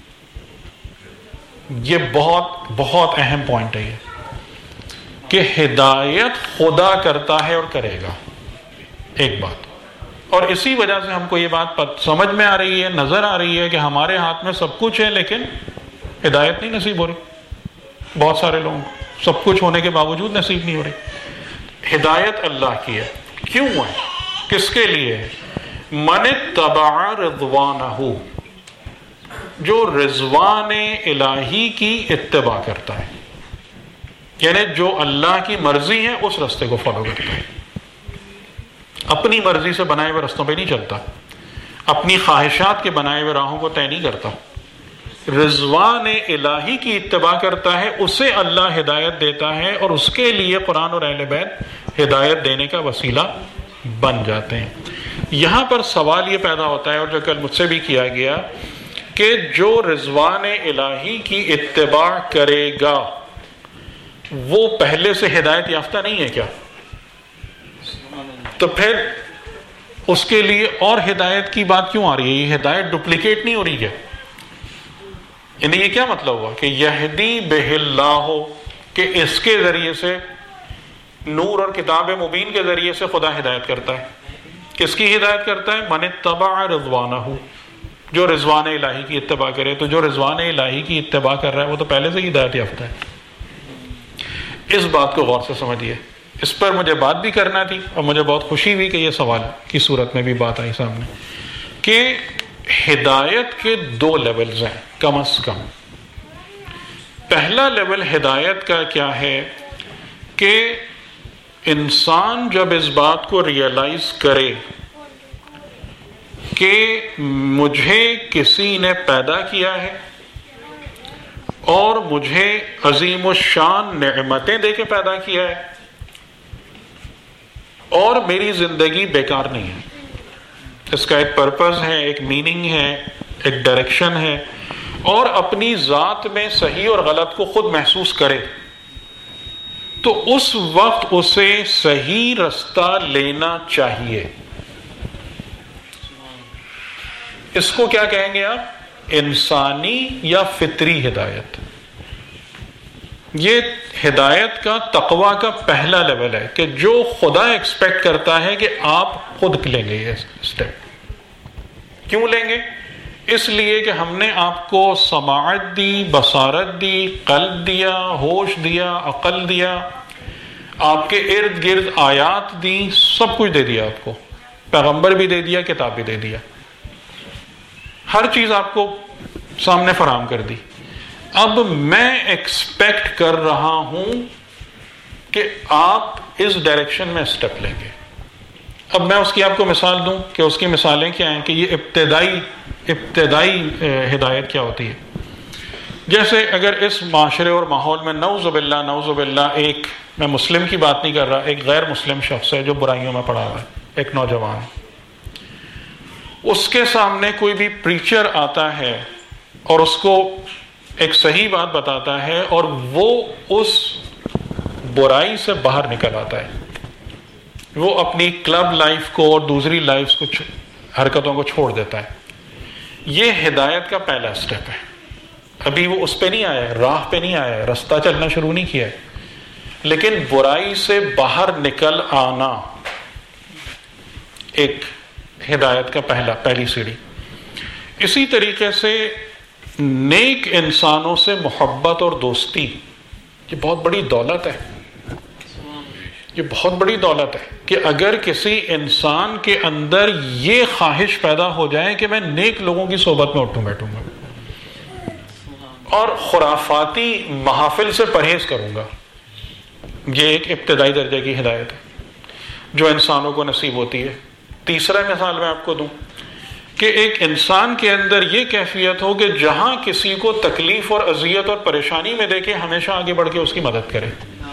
یہ بہت بہت اہم پوائنٹ ہے یہ کہ ہدایت خدا کرتا ہے اور کرے گا. ایک بات، اور اسی وجہ سے ہم کو یہ بات سمجھ میں آ رہی ہے، نظر آ رہی ہے کہ ہمارے ہاتھ میں سب کچھ ہے لیکن ہدایت نہیں نصیب ہو رہی. بہت سارے لوگوں کو سب کچھ ہونے کے باوجود نصیب نہیں ہو رہی. ہدایت اللہ کی ہے. کیوں ہے؟ کس کے لیے ہے؟ من اتبع رضوانہ، جو رضوان الہی کی اتباع کرتا ہے، یعنی جو اللہ کی مرضی ہے اس رستے کو فالو کرتا ہے، اپنی مرضی سے بنائے ہوئے رستوں پہ نہیں چلتا، اپنی خواہشات کے بنائے ہوئے راہوں کو طے نہیں کرتا. رضوان الہی کی اتباع کرتا ہے، اسے اللہ ہدایت دیتا ہے، اور اس کے لیے قرآن اور اہل بیت ہدایت دینے کا وسیلہ بن جاتے ہیں. یہاں پر سوال یہ پیدا ہوتا ہے، اور جو کل مجھ سے بھی کیا گیا، کہ جو رضوان الہی کی اتباع کرے گا وہ پہلے سے ہدایت یافتہ نہیں ہے کیا؟ تو پھر اس کے لیے اور ہدایت کی بات کیوں آ رہی ہے؟ یہ ہدایت ڈپلیکیٹ نہیں ہو رہی کیا؟ یعنی یہ کیا مطلب ہوا کہ یہدی بہ اللہ، کہ اس کے ذریعے سے، نور اور کتاب مبین کے ذریعے سے خدا ہدایت کرتا ہے. کس کی ہدایت کرتا ہے؟ من اتبع رضوانہ، جو رضوان الہی کی اتباع کرے. تو جو رضوان الہی کی اتباع کر رہا ہے وہ تو پہلے سے ہی ہدایت یافتہ ہے. اس بات کو غور سے سمجھیے. اس پر مجھے بات بھی کرنا تھی، اور مجھے بہت خوشی ہوئی کہ یہ سوال کی صورت میں بھی بات آئی سامنے، کہ ہدایت کے دو لیولز ہیں کم از کم. پہلا لیول ہدایت کا کیا ہے کہ انسان جب اس بات کو ریئلائز کرے کہ مجھے کسی نے پیدا کیا ہے اور مجھے عظیم الشان نعمتیں دے کے پیدا کیا ہے، اور میری زندگی بیکار نہیں ہے، اس کا ایک پرپز ہے، ایک میننگ ہے، ایک ڈائریکشن ہے، اور اپنی ذات میں صحیح اور غلط کو خود محسوس کرے، تو اس وقت اسے صحیح رستہ لینا چاہیے. اس کو کیا کہیں گے آپ؟ انسانی یا فطری ہدایت. یہ ہدایت کا تقوی کا پہلا لیول ہے کہ جو خدا ایکسپیکٹ کرتا ہے کہ آپ خود لیں گے یہ اسٹیپ. کیوں لیں گے؟ اس لیے کہ ہم نے آپ کو سماعت دی، بصارت دی، قلب دیا، ہوش دیا، عقل دیا، آپ کے ارد گرد آیات دی، سب کچھ دے دیا آپ کو، پیغمبر بھی دے دیا، کتاب بھی دے دیا، ہر چیز آپ کو سامنے فراہم کر دی. اب میں ایکسپیکٹ کر رہا ہوں کہ آپ اس ڈائریکشن میں اسٹیپ لیں گے. اب میں اس کی آپ کو مثال دوں کہ اس کی مثالیں کیا ہیں، کہ یہ ابتدائی ابتدائی ہدایت کیا ہوتی ہے. جیسے اگر اس معاشرے اور ماحول میں نعوذ باللہ نعوذ باللہ ایک، میں مسلم کی بات نہیں کر رہا، ایک غیر مسلم شخص ہے جو برائیوں میں پڑا ہوا ہے، ایک نوجوان، اس کے سامنے کوئی بھی پریچر آتا ہے اور اس کو ایک صحیح بات بتاتا ہے اور وہ اس برائی سے باہر نکل آتا ہے، وہ اپنی کلب لائف کو اور دوسری لائف کو حرکتوں کو چھوڑ دیتا ہے. یہ ہدایت کا پہلا سٹیپ ہے. ابھی وہ اس پہ نہیں آیا ہے، راہ پہ نہیں آیا ہے، رستہ چلنا شروع نہیں کیا ہے، لیکن برائی سے باہر نکل آنا ایک ہدایت کا پہلا پہلی سیڑھی. اسی طریقے سے نیک انسانوں سے محبت اور دوستی، یہ بہت بڑی دولت ہے. یہ بہت بڑی دولت ہے کہ اگر کسی انسان کے اندر یہ خواہش پیدا ہو جائے کہ میں نیک لوگوں کی صحبت میں اٹھوں بیٹھوں گا اور خرافاتی محافل سے پرہیز کروں گا. یہ ایک ابتدائی درجے کی ہدایت ہے جو انسانوں کو نصیب ہوتی ہے. تیسرا مثال میں آپ کو دوں کہ ایک انسان کے اندر یہ کیفیت ہو کہ جہاں کسی کو تکلیف اور اذیت اور پریشانی میں دیکھے ہمیشہ آگے بڑھ کے اس کی مدد کرے.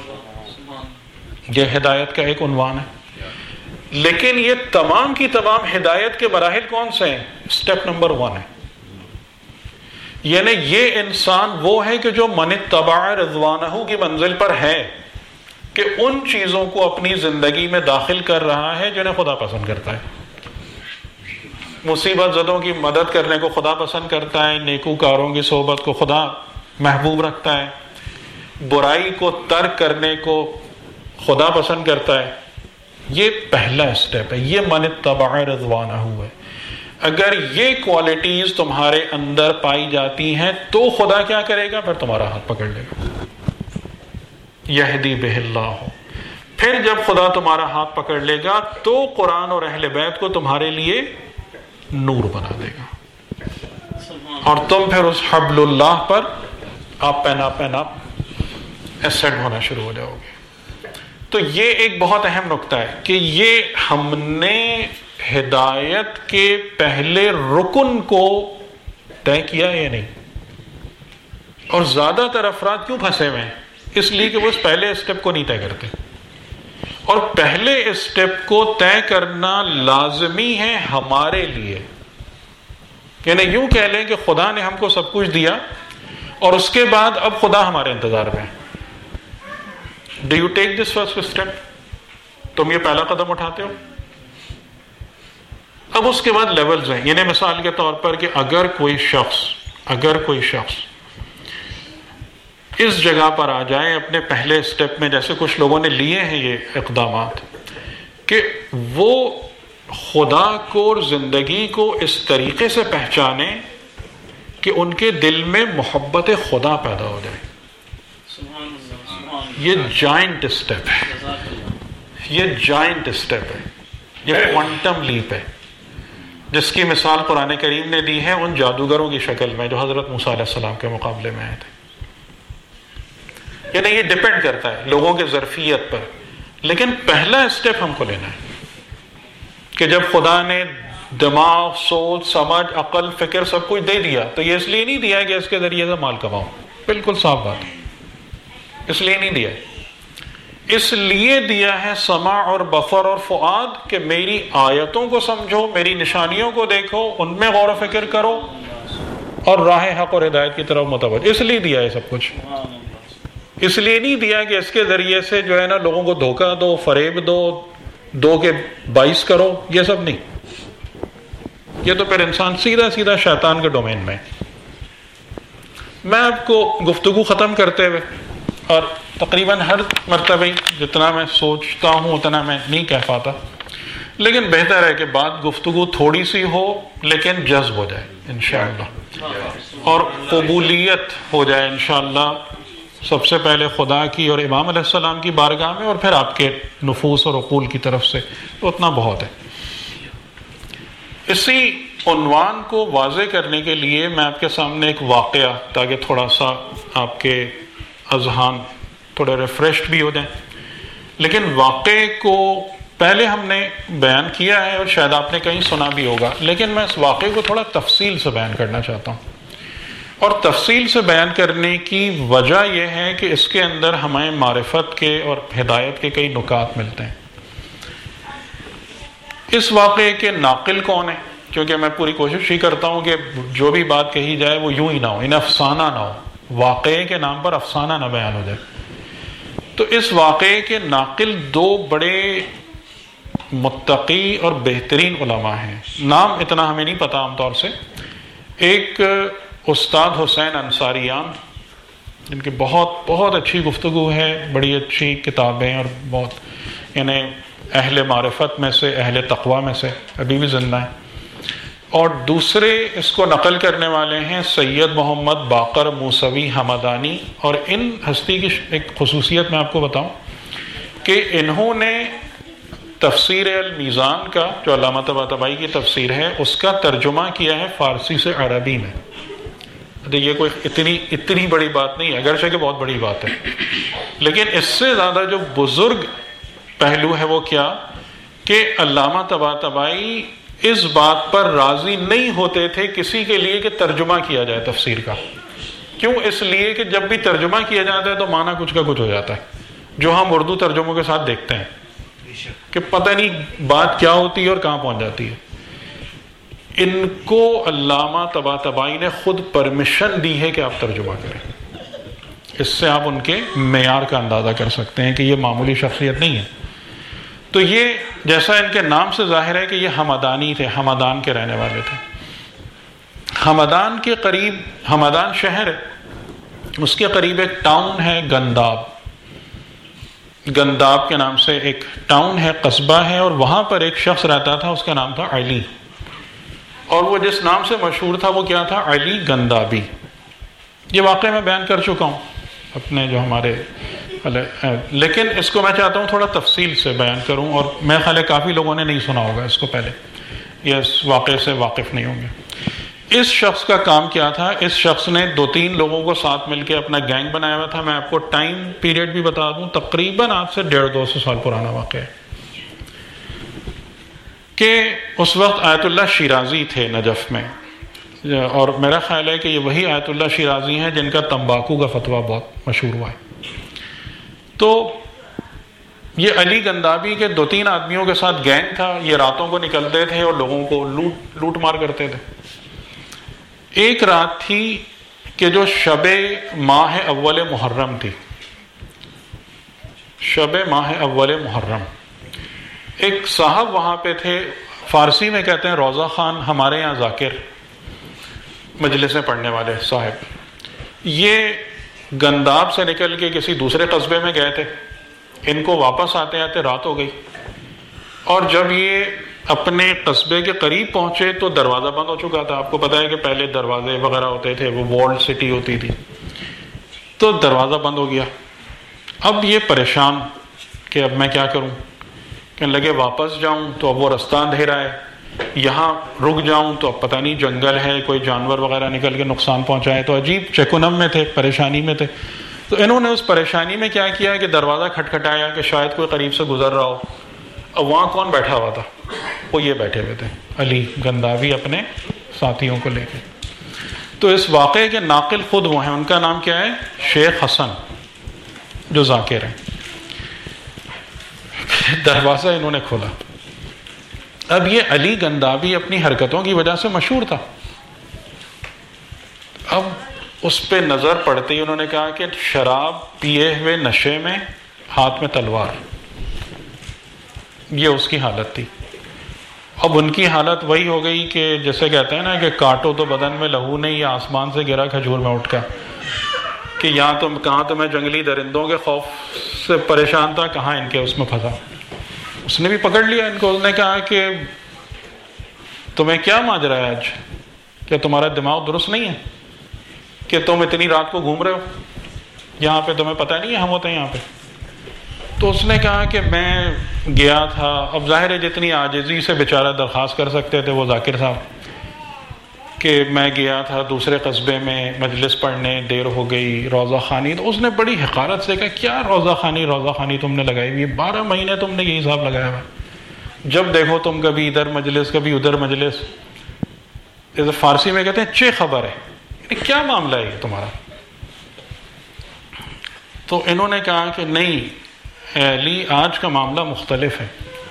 یہ ہدایت کا ایک عنوان ہے. لیکن یہ تمام کی تمام ہدایت کے مراحل کون سے ہیں؟ سٹیپ نمبر ون ہے. یعنی یہ انسان وہ ہے کہ جو من اتبع رضوانہ کی منزل پر ہے کہ ان چیزوں کو اپنی زندگی میں داخل کر رہا ہے جنہیں خدا پسند کرتا ہے. مصیبت زدوں کی مدد کرنے کو خدا پسند کرتا ہے، نیکوکاروں کی صحبت کو خدا محبوب رکھتا ہے، برائی کو ترک کرنے کو خدا پسند کرتا ہے. یہ پہلا اسٹیپ ہے، یہ من اتبع رضوانہ ہے. اگر یہ کوالٹیز تمہارے اندر پائی جاتی ہیں تو خدا کیا کرے گا؟ پھر تمہارا ہاتھ پکڑ لے گا. یہدی بہ اللہ. پھر جب خدا تمہارا ہاتھ پکڑ لے گا تو قرآن اور اہل بیت کو تمہارے لیے نور بنا دے گا اور تم پھر اس حبل اللہ پر آپ پہنا پہنا ایسڈ ہونا شروع ہو جاؤ گے. تو یہ ایک بہت اہم نقطہ ہے کہ یہ ہم نے ہدایت کے پہلے رکن کو طے کیا یا نہیں. اور زیادہ تر افراد کیوں پھنسے ہوئے ہیں؟ اس لیے کہ وہ اس پہلے اسٹیپ کو نہیں طے کرتے. اور پہلے اسٹیپ کو طے کرنا لازمی ہے ہمارے لیے. یعنی یوں کہہ لیں کہ خدا نے ہم کو سب کچھ دیا اور اس کے بعد اب خدا ہمارے انتظار میں ہے. Do you take this first step? تم یہ پہلا قدم اٹھاتے ہو. اب اس کے بعد لیولز ہیں. یعنی مثال کے طور پر کہ اگر کوئی شخص اگر کوئی شخص اس جگہ پر آ جائے اپنے پہلے اسٹیپ میں، جیسے کچھ لوگوں نے لیے ہیں یہ اقدامات، کہ وہ خدا کو اور زندگی کو اس طریقے سے پہچانے کہ ان کے دل میں محبت خدا پیدا ہو جائے. یہ جائنٹ اسٹیپ ہے، یہ جائنٹ اسٹیپ ہے، یہ کوانٹم لیپ ہے جس کی مثال قرآن کریم نے دی ہے ان جادوگروں کی شکل میں جو حضرت موسیٰ علیہ السلام کے مقابلے میں آئے تھے. یعنی یہ ڈیپینڈ کرتا ہے لوگوں کے ظرفیت پر. لیکن پہلا اسٹیپ ہم کو لینا ہے کہ جب خدا نے دماغ، سوچ، سمجھ، عقل، فکر سب کچھ دے دیا تو یہ اس لیے نہیں دیا کہ اس کے ذریعے سے مال کماؤ. بالکل صاف بات ہے، اس لیے نہیں دیا. اس لیے دیا ہے سمع اور بصر اور فؤاد کہ میری آیتوں کو سمجھو، میری نشانیوں کو دیکھو، ان میں غور و فکر کرو اور راہ حق اور ہدایت کی طرف متوجہ. اس لیے دیا ہے سب کچھ. اس لیے نہیں دیا کہ اس کے ذریعے سے جو ہے نا لوگوں کو دھوکہ دو، فریب دو، دو کے باعث کرو. یہ سب نہیں. یہ تو پھر انسان سیدھا سیدھا شیطان کے ڈومین میں. میں آپ کو گفتگو ختم کرتے ہوئے، اور تقریباً ہر مرتبہ جتنا میں سوچتا ہوں اتنا میں نہیں کہہ پاتا، لیکن بہتر ہے کہ بات گفتگو تھوڑی سی ہو لیکن جذب ہو جائے انشاءاللہ، اور قبولیت ہو جائے انشاءاللہ سب سے پہلے خدا کی اور امام علیہ السلام کی بارگاہ میں، اور پھر آپ کے نفوس اور عقول کی طرف سے. تو اتنا بہت ہے. اسی عنوان کو واضح کرنے کے لیے میں آپ کے سامنے ایک واقعہ، تاکہ تھوڑا سا آپ کے اذہان تھوڑے ریفریشڈ بھی ہو جائیں. لیکن واقعے کو پہلے ہم نے بیان کیا ہے اور شاید آپ نے کہیں سنا بھی ہوگا، لیکن میں اس واقعے کو تھوڑا تفصیل سے بیان کرنا چاہتا ہوں. اور تفصیل سے بیان کرنے کی وجہ یہ ہے کہ اس کے اندر ہمیں معرفت کے اور ہدایت کے کئی نکات ملتے ہیں. اس واقعے کے ناقل کون ہے؟ کیونکہ میں پوری کوشش ہی کرتا ہوں کہ جو بھی بات کہی جائے وہ یوں ہی نہ ہو، ان افسانہ نہ ہو. واقعے کے نام پر افسانہ نہ بیان ہو جائے. تو اس واقعے کے ناقل دو بڑے متقی اور بہترین علماء ہیں. نام اتنا ہمیں نہیں پتہ عام طور سے. ایک استاد حسین انصاریان، جن کی بہت بہت اچھی گفتگو ہے، بڑی اچھی کتابیں، اور بہت یعنی اہل معرفت میں سے، اہل تقوی میں سے، ابھی بھی زندہ ہیں. اور دوسرے اس کو نقل کرنے والے ہیں سید محمد باقر موسوی حمدانی. اور ان ہستی کی ایک خصوصیت میں آپ کو بتاؤں کہ انہوں نے تفسیر المیزان کا، جو علامہ طباطبائی کی تفسیر ہے، اس کا ترجمہ کیا ہے فارسی سے عربی میں. یہ کوئی اتنی اتنی بڑی بات نہیں ہے، اگرچہ کہ بہت بڑی بات ہے، لیکن اس سے زیادہ جو بزرگ پہلو ہے وہ کیا کہ علامہ طباطبائی اس بات پر راضی نہیں ہوتے تھے کسی کے لیے کہ ترجمہ کیا جائے تفسیر کا. کیوں؟ اس لیے کہ جب بھی ترجمہ کیا جاتا ہے تو معنی کچھ کا کچھ ہو جاتا ہے، جو ہم اردو ترجموں کے ساتھ دیکھتے ہیں کہ پتہ نہیں بات کیا ہوتی ہے اور کہاں پہنچ جاتی ہے. ان کو علامہ طباطبائی نے خود پرمیشن دی ہے کہ آپ ترجمہ کریں. اس سے آپ ان کے معیار کا اندازہ کر سکتے ہیں کہ یہ معمولی شخصیت نہیں ہے. تو یہ جیسا ان کے نام سے ظاہر ہے کہ یہ حمدانی تھے، حمدان کے رہنے والے تھے. حمدان کے قریب، حمدان شہر ہے، اس کے قریب ایک ٹاؤن ہے گنداب. گنداب کے نام سے ایک ٹاؤن ہے، قصبہ ہے، اور وہاں پر ایک شخص رہتا تھا، اس کا نام تھا علی. اور وہ جس نام سے مشہور تھا وہ کیا تھا؟ علی گندابی. یہ واقعہ میں بیان کر چکا ہوں اپنے جو ہمارے، لیکن اس کو میں چاہتا ہوں تھوڑا تفصیل سے بیان کروں، اور میں خیال ہے کافی لوگوں نے نہیں سنا ہوگا اس کو پہلے، یا اس واقعے سے واقف نہیں ہوں گے. اس شخص کا کام کیا تھا؟ اس شخص نے دو تین لوگوں کو ساتھ مل کے اپنا گینگ بنایا ہوا تھا. میں آپ کو ٹائم پیریڈ بھی بتا دوں، تقریباً آج سے ڈیڑھ دو سو سال پرانا واقعہ ہے کہ اس وقت آیت اللہ شیرازی تھے نجف میں، اور میرا خیال ہے کہ یہ وہی آیت اللہ شیرازی ہیں جن کا تمباکو کا فتویٰ بہت مشہور ہوا ہے. تو یہ علی گندابی کے دو تین آدمیوں کے ساتھ گینگ تھا. یہ راتوں کو نکلتے تھے اور لوگوں کو لوٹ لوٹ مار کرتے تھے. ایک رات تھی کہ جو شب ماہ اول محرم تھی، شب ماہ اول محرم. ایک صاحب وہاں پہ تھے، فارسی میں کہتے ہیں روضہ خان، ہمارے یہاں ذاکر، مجلسیں پڑھنے والے صاحب. یہ گنداب سے نکل کے کسی دوسرے قصبے میں گئے تھے. ان کو واپس آتے آتے رات ہو گئی، اور جب یہ اپنے قصبے کے قریب پہنچے تو دروازہ بند ہو چکا تھا. آپ کو پتہ ہے کہ پہلے دروازے وغیرہ ہوتے تھے، وہ والڈ سٹی ہوتی تھی، تو دروازہ بند ہو گیا. اب یہ پریشان کہ اب میں کیا کروں. کہنے لگے واپس جاؤں تو اب وہ رستہ اندھیرا ہے، یہاں رک جاؤں تو اب پتہ نہیں جنگل ہے، کوئی جانور وغیرہ نکل کے نقصان پہنچائے. تو عجیب چکونم میں تھے، پریشانی میں تھے. تو انہوں نے اس پریشانی میں کیا کیا کہ دروازہ کھٹکھٹایا کہ شاید کوئی قریب سے گزر رہا ہو. اب وہاں کون بیٹھا ہوا تھا؟ وہ یہ بیٹھے ہوئے تھے، علی گندابی اپنے ساتھیوں کو لے کے. تو اس واقعے کے ناقل خود وہ ہیں. ان کا نام کیا ہے؟ شیخ حسن، جو ذاکر ہیں. دروازہ انہوں نے کھولا. اب یہ علی گندابی اپنی حرکتوں کی وجہ سے مشہور تھا. اب اس پہ نظر پڑتے ہی انہوں نے کہا کہ شراب پیے ہوئے نشے میں، ہاتھ میں تلوار. یہ اس کی حالت تھی. اب ان کی حالت وہی ہو گئی کہ جیسے کہتے ہیں نا کہ کاٹو تو بدن میں لہو نہیں، یا آسمان سے گرا کھجور میں اٹھ کا، کہ یہاں تم کہاں تو میں جنگلی درندوں کے خوف سے پریشان تھا، کہاں ان کے اس میں پھنسا. اس نے بھی پکڑ لیا ان کو. اس نے کہا کہ تمہیں کیا ماجرا ہے آج؟ کیا تمہارا دماغ درست نہیں ہے کہ تم اتنی رات کو گھوم رہے ہو یہاں پہ؟ تمہیں پتہ نہیں ہے ہم ہوتے ہیں یہاں پہ؟ تو اس نے کہا کہ میں گیا تھا. اب ظاہر ہے جتنی عاجزی سے بیچارہ درخواست کر سکتے تھے وہ ذاکر صاحب، کہ میں گیا تھا دوسرے قصبے میں مجلس پڑھنے، دیر ہو گئی، روضہ خانی. تو اس نے بڑی حقارت سے کہا کیا روضہ خانی روضہ خانی تم نے لگائی ہوئی ہے؟ بارہ مہینے تم نے یہی حساب لگایا ہوا، جب دیکھو تم کبھی ادھر مجلس کبھی ادھر مجلس. جیسے فارسی میں کہتے ہیں چے خبر ہے، یعنی کیا معاملہ ہے یہ تمہارا؟ تو انہوں نے کہا کہ نہیں علی، آج کا معاملہ مختلف ہے.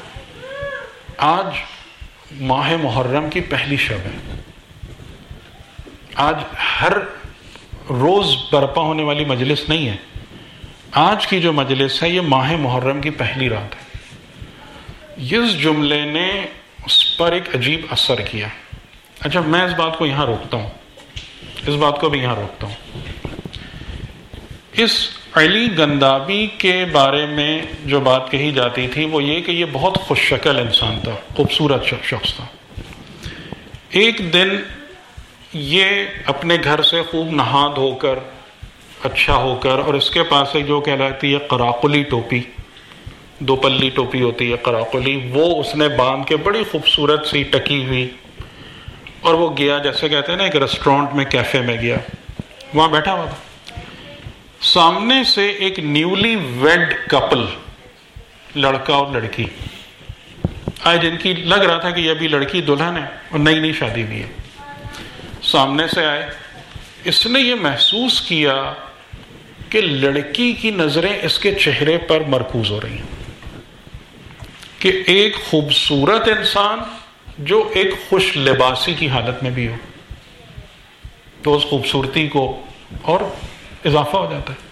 آج ماہ محرم کی پہلی شب ہے. آج ہر روز برپا ہونے والی مجلس نہیں ہے. آج کی جو مجلس ہے یہ ماہ محرم کی پہلی رات ہے. اس جملے نے اس پر ایک عجیب اثر کیا. اچھا میں اس بات کو یہاں روکتا ہوں, اس بات کو بھی یہاں روکتا ہوں. اس علی گندابی کے بارے میں جو بات کہی جاتی تھی وہ یہ کہ یہ بہت خوش شکل انسان تھا, خوبصورت شخص تھا. ایک دن یہ اپنے گھر سے خوب نہا دھو کر اچھا ہو کر, اور اس کے پاس ایک جو کہلاتی ہے قراقلی ٹوپی, دو پلی ٹوپی ہوتی ہے قراقلی, وہ اس نے باندھ کے بڑی خوبصورت سی ٹکی ہوئی, اور وہ گیا جیسے کہتے ہیں نا ایک ریسٹورینٹ میں, کیفے میں گیا, وہاں بیٹھا ہوا تھا. سامنے سے ایک نیولی ویڈ کپل, لڑکا اور لڑکی آئے, جن کی لگ رہا تھا کہ یہ ابھی لڑکی دلہن ہے اور نئی نئی شادی ہوئی ہے. سامنے سے آئے, اس نے یہ محسوس کیا کہ لڑکی کی نظریں اس کے چہرے پر مرکوز ہو رہی ہیں, کہ ایک خوبصورت انسان جو ایک خوش لباسی کی حالت میں بھی ہو تو اس خوبصورتی کو اور اضافہ ہو جاتا ہے.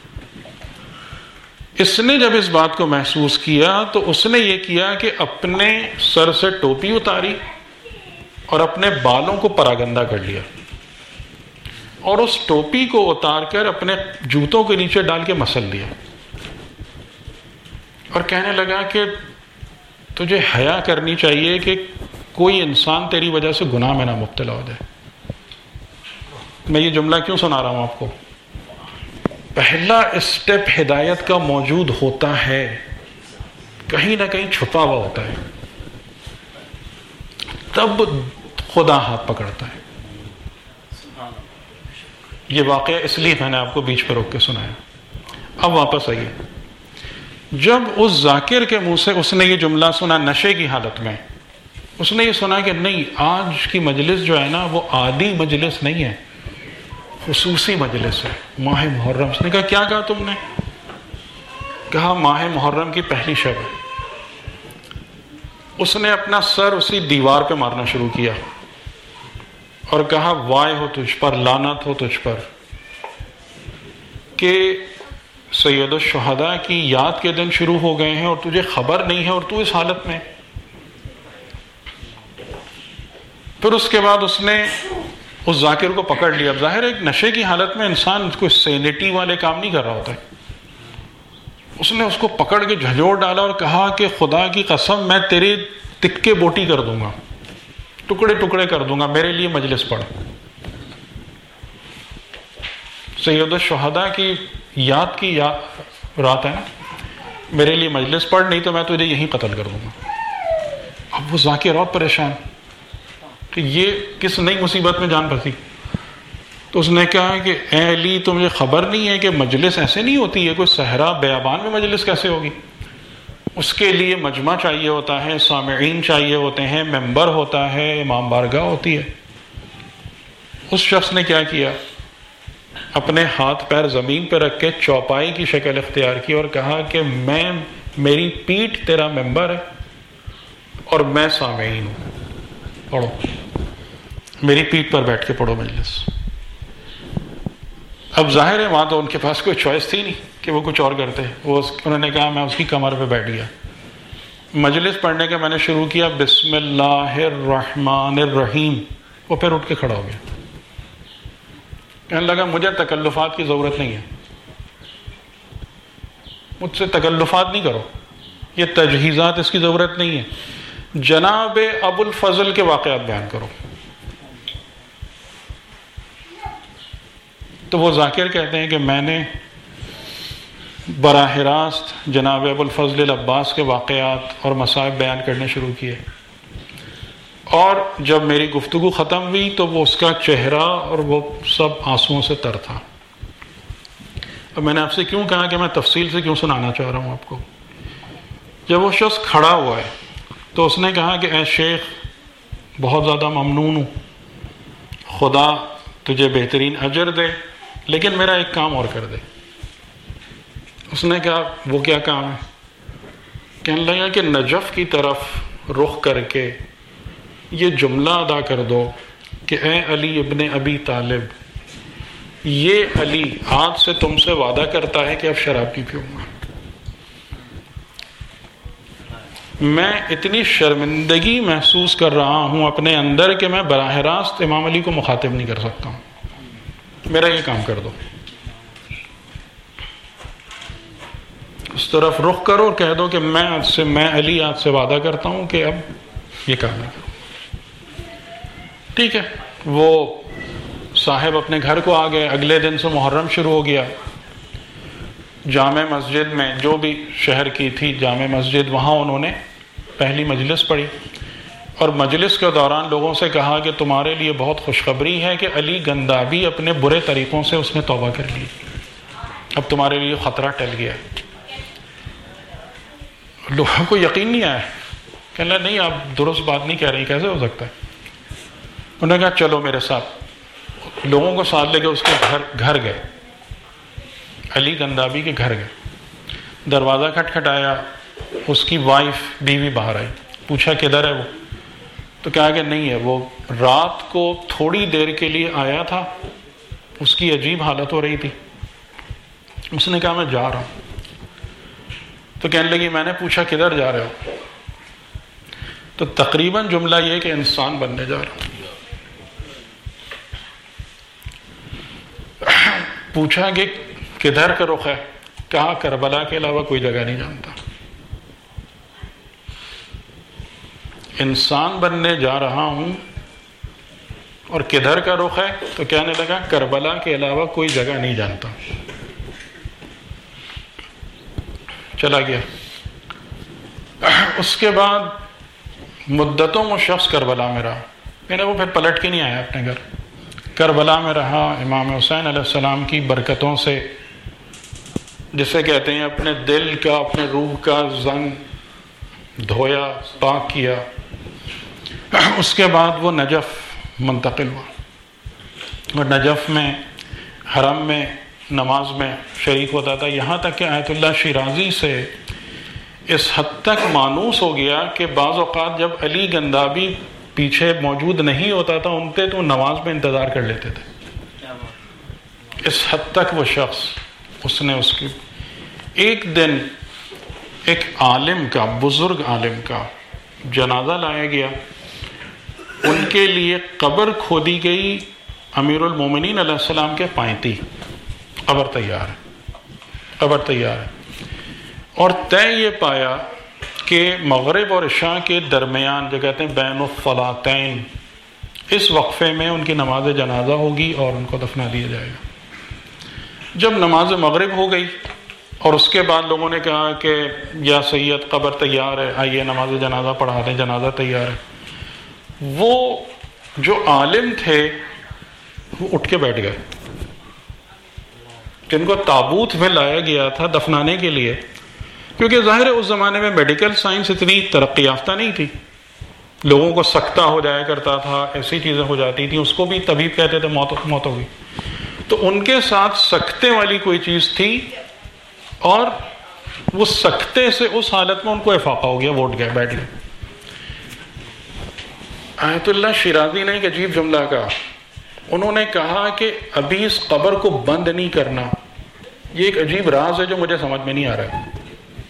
اس نے جب اس بات کو محسوس کیا تو اس نے یہ کیا کہ اپنے سر سے ٹوپی اتاری اور اپنے بالوں کو پراگندہ کر لیا, اور اس ٹوپی کو اتار کر اپنے جوتوں کے نیچے ڈال کے مسل دیا, اور کہنے لگا کہ تجھے حیا کرنی چاہیے کہ کوئی انسان تیری وجہ سے گناہ میں نہ مبتلا ہو جائے. میں یہ جملہ کیوں سنا رہا ہوں آپ کو؟ پہلا اسٹیپ ہدایت کا موجود ہوتا ہے, کہیں نہ کہیں چھپا ہوا ہوتا ہے, تب خدا ہاتھ پکڑتا ہے. یہ واقعہ اس لیے میں نے آپ کو بیچ پہ روک کے سنایا. اب واپس آئیے. جب اس ذاکر کے منہ سے اس نے یہ جملہ سنا نشے کی حالت میں, اس نے یہ سنا کہ نہیں, آج کی مجلس جو ہے نا وہ عادی مجلس نہیں ہے, خصوصی مجلس ہے, ماہ محرم. اس نے کہا کیا کہا تم نے؟ کہا ماہ محرم کی پہلی شب ہے. اس نے اپنا سر اسی دیوار پہ مارنا شروع کیا اور کہا وائے ہو تجھ پر, لعنت ہو تجھ پر, کہ سید الشہداء کی یاد کے دن شروع ہو گئے ہیں اور تجھے خبر نہیں ہے اور تو اس حالت میں. پھر اس کے بعد اس نے اس ذاکر کو پکڑ لیا. اب ظاہر ہے ایک نشے کی حالت میں انسان کوئی سینٹی والے کام نہیں کر رہا ہوتا ہے. اس نے اس کو پکڑ کے جھنجھوڑ ڈالا اور کہا کہ خدا کی قسم میں تیری تکے بوٹی کر دوں گا, ٹکڑے ٹکڑے کر دوں گا, میرے لیے مجلس پڑھ. سید الشہداء کی یاد کی یاد رات ہے نا, میرے لیے مجلس پڑھ, نہیں تو میں تجھے یہیں قتل کر دوں گا. اب وہ ذاکر اور پریشان کہ یہ کس نئی مصیبت میں جان پھنسی. تو اس نے کہا کہ اے علی تو مجھے خبر نہیں ہے کہ مجلس ایسے نہیں ہوتی ہے, کوئی صحرا بیابان میں مجلس کیسے ہوگی؟ اس کے لیے مجمع چاہیے ہوتا ہے, سامعین چاہیے ہوتے ہیں, ممبر ہوتا ہے, امام بارگاہ ہوتی ہے. اس شخص نے کیا کیا, اپنے ہاتھ پیر زمین پہ رکھ کے چوپائی کی شکل اختیار کی اور کہا کہ میں, میری پیٹھ تیرا ممبر ہے اور میں سامعین ہوں, پڑھو, میری پیٹھ پر بیٹھ کے پڑھو مجلس. اب ظاہر ہے وہاں تو ان کے پاس کوئی چوائس تھی نہیں کہ وہ کچھ اور کرتے. وہ انہوں نے کہا میں اس کی کمر پہ بیٹھ گیا, مجلس پڑھنے کا میں نے شروع کیا, بسم اللہ الرحمن الرحیم. وہ پھر اٹھ کے کھڑا ہو گیا, کہنے لگا مجھے تکلفات کی ضرورت نہیں ہے, مجھ سے تکلفات نہیں کرو, یہ تجہیزات اس کی ضرورت نہیں ہے, جناب ابو الفضل کے واقعات بیان کرو. تو وہ ذاکر کہتے ہیں کہ میں نے براہ راست جناب ابو الفضل العباس کے واقعات اور مصائب بیان کرنے شروع کیے, اور جب میری گفتگو ختم ہوئی تو وہ اس کا چہرہ اور وہ سب آنسوؤں سے تر تھا. اب میں نے آپ سے کیوں کہا کہ میں تفصیل سے کیوں سنانا چاہ رہا ہوں آپ کو. جب وہ شخص کھڑا ہوا ہے تو اس نے کہا کہ اے شیخ بہت زیادہ ممنون ہوں, خدا تجھے بہترین اجر دے, لیکن میرا ایک کام اور کر دے. اس نے کہا وہ کیا کام ہے؟ کہنے لگا کہ نجف کی طرف رخ کر کے یہ جملہ ادا کر دو کہ اے علی ابن ابی طالب, یہ علی آج سے تم سے وعدہ کرتا ہے کہ اب شراب نہیں پیوں گا. میں اتنی شرمندگی محسوس کر رہا ہوں اپنے اندر کہ میں براہ راست امام علی کو مخاطب نہیں کر سکتا ہوں. میرا یہ کام کر دو. اس طرف رخ کرو اور کہہ دو کہ میں آج سے میں علی آج سے وعدہ کرتا ہوں کہ اب یہ کام نہیں کروں. ٹھیک ہے. وہ صاحب اپنے گھر کو آ گئے. اگلے دن سے محرم شروع ہو گیا. جامع مسجد میں جو بھی شہر کی تھی جامع مسجد, وہاں انہوں نے پہلی مجلس پڑھی اور مجلس کے دوران لوگوں سے کہا کہ تمہارے لیے بہت خوشخبری ہے کہ علی گندابی اپنے برے طریقوں سے اس نے توبہ کر لی, اب تمہارے لیے خطرہ ٹل گیا. لوگوں کو یقین نہیں آیا. کہنے لگا نہیں آپ درست بات نہیں کہہ رہی, کیسے ہو سکتا ہے. انہوں نے کہا چلو میرے ساتھ. لوگوں کو ساتھ لے کے اس کے گھر گھر گئے, علی گندابی کے گھر گئے. دروازہ کھٹکھٹایا, اس کی وائف بیوی باہر آئی. پوچھا کدھر ہے وہ, تو کہا کہ نہیں ہے, وہ رات کو تھوڑی دیر کے لیے آیا تھا, اس کی عجیب حالت ہو رہی تھی. اس نے کہا میں جا رہا ہوں. تو کہنے لگی میں نے پوچھا کدھر جا رہے ہو, تو تقریباً جملہ یہ کہ انسان بننے جا رہا ہوں. پوچھا کہ کدھر کا رخ ہے, کہا کربلا کے علاوہ کوئی جگہ نہیں جانتا. انسان بننے جا رہا ہوں اور کدھر کا رخ ہے, تو کہنے لگا کربلا کے علاوہ کوئی جگہ نہیں جانتا. چلا گیا. اس کے بعد مدتوں وہ شخص کربلا میں رہا, یعنی وہ پھر پلٹ کے نہیں آیا اپنے گھر. کربلا میں رہا. امام حسین علیہ السلام کی برکتوں سے, جسے کہتے ہیں اپنے دل کا اپنے روح کا زنگ دھویا, پاک کیا. اس کے بعد وہ نجف منتقل ہوا اور نجف میں حرم میں نماز میں شریک ہوتا تھا. یہاں تک کہ آیت اللہ شیرازی سے اس حد تک مانوس ہو گیا کہ بعض اوقات جب علی گندابی پیچھے موجود نہیں ہوتا تھا ان کے تو نماز میں انتظار کر لیتے تھے. اس حد تک وہ شخص, اس نے اس کی ایک دن ایک عالم کا, بزرگ عالم کا جنازہ لایا گیا. ان کے لیے قبر کھودی گئی. امیر المومنین علیہ السلام کے پائنتی, قبر تیار ہے, قبر تیار ہے. اور طے یہ پایا کہ مغرب اور عشاء کے درمیان, جو کہتے ہیں بین الصلاتین, اس وقفے میں ان کی نماز جنازہ ہوگی اور ان کو دفنا دیا جائے گا. جب نماز مغرب ہو گئی اور اس کے بعد لوگوں نے کہا کہ یا سید قبر تیار ہے, آئیے نماز جنازہ پڑھا دیں, جنازہ تیار ہے. وہ جو عالم تھے وہ اٹھ کے بیٹھ گئے, جن کو تابوت میں لایا گیا تھا دفنانے کے لیے, کیونکہ ظاہر ہے اس زمانے میں میڈیکل سائنس اتنی ترقی یافتہ نہیں تھی. لوگوں کو سکتہ ہو جایا کرتا تھا, ایسی چیزیں ہو جاتی تھیں, اس کو بھی طبیب کہتے تھے موت موت ہو گئی. تو ان کے ساتھ سکتے والی کوئی چیز تھی اور وہ سکتے سے اس حالت میں ان کو افاقہ ہو گیا, وہ اٹھ گئے, بیٹھ گئے. آیت اللہ شیرازی نے ایک عجیب جملہ کہا. انہوں نے کہا کہ ابھی اس قبر کو بند نہیں کرنا, یہ ایک عجیب راز ہے جو مجھے سمجھ میں نہیں آ رہا ہے.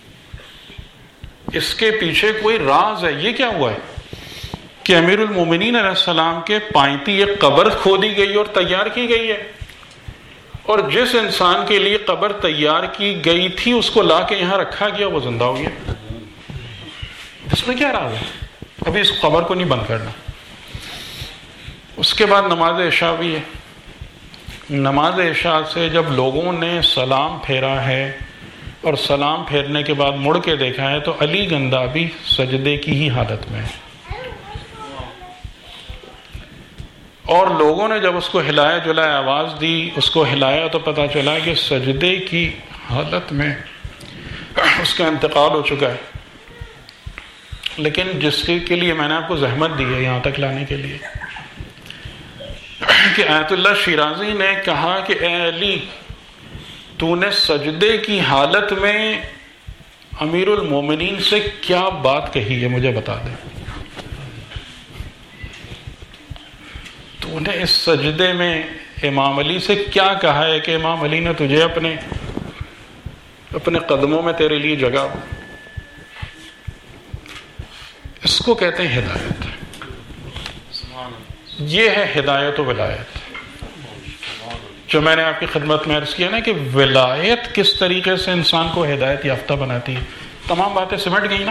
اس کے پیچھے کوئی راز ہے. یہ کیا ہوا ہے کہ امیر المومنین علیہ السلام کے پائنتی ایک قبر کھودی گئی اور تیار کی گئی ہے, اور جس انسان کے لیے قبر تیار کی گئی تھی اس کو لا کے یہاں رکھا گیا, وہ زندہ ہو گیا. اس میں کیا راز ہے؟ ابھی اس قبر کو نہیں بند کرنا. اس کے بعد نماز عشاء بھی ہے. نماز عشاء سے جب لوگوں نے سلام پھیرا ہے اور سلام پھیرنے کے بعد مڑ کے دیکھا ہے تو علی گندابی سجدے کی ہی حالت میں ہے. اور لوگوں نے جب اس کو ہلایا جلایا, آواز دی, اس کو ہلایا, تو پتہ چلا کہ سجدے کی حالت میں اس کا انتقال ہو چکا ہے. لیکن جس کے لیے میں نے آپ کو زحمت دی ہے یہاں تک لانے کے لیے, کہ آیت اللہ شیرازی نے کہا کہ اے علی, تو نے سجدے کی حالت میں امیر المومنین سے کیا بات کہی ہے مجھے بتا دے. تو نے اس سجدے میں امام علی سے کیا کہا ہے کہ امام علی نے تجھے اپنے اپنے قدموں میں تیرے لیے جگہ. اس کو کہتے ہیں ہدایت. یہ ہے ہدایت و ولایت. جو میں نے آپ کی خدمت میں عرض کیا نا کہ ولایت کس طریقے سے انسان کو ہدایت یافتہ بناتی ہے. تمام باتیں سمٹ گئی نا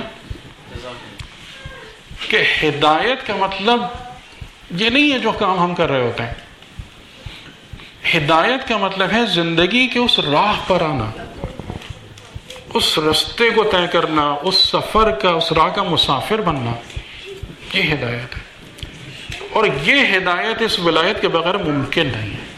کہ ہدایت کا مطلب یہ نہیں ہے جو کام ہم کر رہے ہوتے ہیں. ہدایت کا مطلب ہے زندگی کے اس راہ پر آنا, اس رستے کو طے کرنا, اس سفر کا, اس راہ کا مسافر بننا. یہ ہدایت ہے. اور یہ ہدایت اس ولایت کے بغیر ممکن نہیں ہے,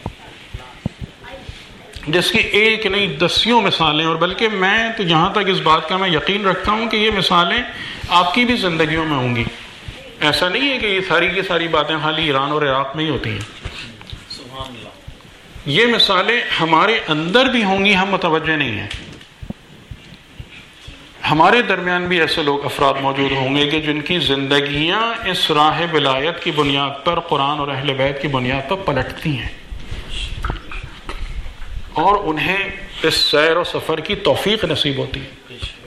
جس کی ایک نہیں دسیوں مثالیں. اور بلکہ میں تو یہاں تک اس بات کا میں یقین رکھتا ہوں کہ یہ مثالیں آپ کی بھی زندگیوں میں ہوں گی. ایسا نہیں ہے کہ یہ ساری کی ساری باتیں خالی ایران اور عراق میں ہی ہوتی ہیں. یہ مثالیں ہمارے اندر بھی ہوں گی, ہم متوجہ نہیں ہیں. ہمارے درمیان بھی ایسے لوگ افراد موجود ہوں گے کہ جن کی زندگیاں اس راہ ولایت کی بنیاد پر, قرآن اور اہل بیت کی بنیاد پر پلٹتی ہیں, اور انہیں اس سیر و سفر کی توفیق نصیب ہوتی ہے.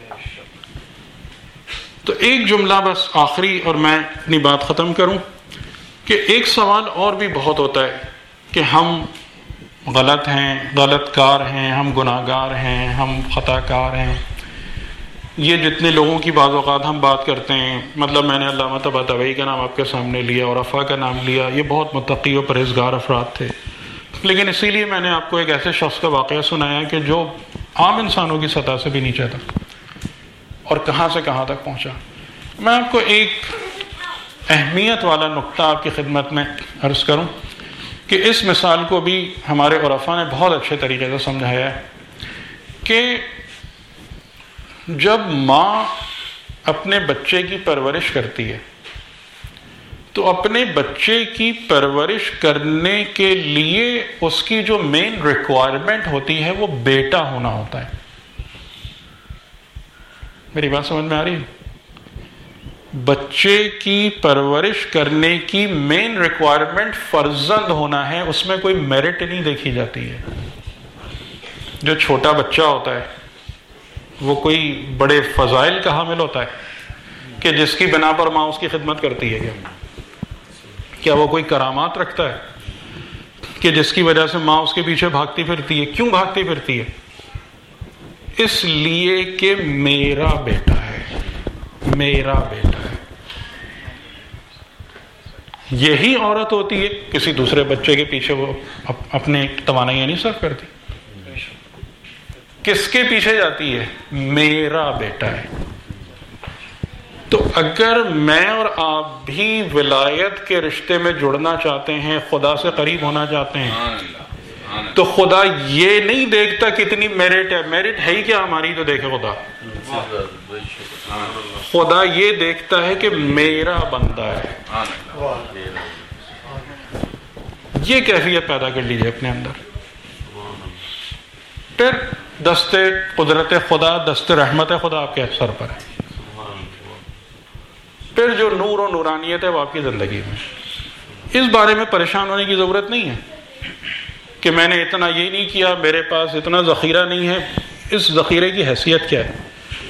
تو ایک جملہ بس آخری اور میں اپنی بات ختم کروں کہ ایک سوال اور بھی بہت ہوتا ہے کہ ہم غلط ہیں, غلط کار ہیں, ہم گناہ گار ہیں, ہم خطا کار ہیں. یہ جتنے لوگوں کی بعض اوقات ہم بات کرتے ہیں, مطلب میں نے علامہ طباطبائی کا نام آپ کے سامنے لیا اور عفا کا نام لیا, یہ بہت متقی و پرہیزگار افراد تھے. لیکن اسی لیے میں نے آپ کو ایک ایسے شخص کا واقعہ سنایا کہ جو عام انسانوں کی سطح سے بھی نیچے تھا اور کہاں سے کہاں تک پہنچا. میں آپ کو ایک اہمیت والا نقطہ آپ کی خدمت میں عرض کروں کہ اس مثال کو بھی ہمارے عرفاء نے بہت اچھے طریقے سے سمجھایا ہے کہ جب ماں اپنے بچے کی پرورش کرتی ہے تو اپنے بچے کی پرورش کرنے کے لیے اس کی جو مین ریکوائرمنٹ ہوتی ہے وہ بیٹا ہونا ہوتا ہے. میری بات سمجھ میں آ رہی ہے؟ بچے کی پرورش کرنے کی مین ریکوائرمنٹ فرزند ہونا ہے, اس میں کوئی میرٹ نہیں دیکھی جاتی ہے. جو چھوٹا بچہ ہوتا ہے وہ کوئی بڑے فضائل کا حامل ہوتا ہے کہ جس کی بنا پر ماں اس کی خدمت کرتی ہے. کیا کیا وہ کوئی کرامات رکھتا ہے کہ جس کی وجہ سے ماں اس کے پیچھے بھاگتی پھرتی ہے؟ کیوں بھاگتی پھرتی ہے؟ اس لیے کہ میرا بیٹا ہے, میرا بیٹا ہے. یہی عورت ہوتی ہے, کسی دوسرے بچے کے پیچھے وہ اپنے توانائیاں نہیں صرف کرتی. کس کے پیچھے جاتی ہے؟ میرا بیٹا ہے. تو اگر میں اور آپ بھی ولایت کے رشتے میں جڑنا چاہتے ہیں, خدا سے قریب ہونا چاہتے ہیں, تو خدا یہ نہیں دیکھتا کتنی میرٹ ہے, میرٹ ہے ہی کیا ہماری تو دیکھے خدا. خدا یہ دیکھتا ہے کہ میرا بندہ ہے. یہ کیفیت پیدا کر لیجیے اپنے اندر. پھر دست قدرت خدا, دست رحمت خدا آپ کے سر پر ہے. پھر جو نور و نورانیت ہے وہ آپ کی زندگی میں. اس بارے میں پریشان ہونے کی ضرورت نہیں ہے کہ میں نے اتنا یہ نہیں کیا, میرے پاس اتنا ذخیرہ نہیں ہے. اس ذخیرے کی حیثیت کیا ہے؟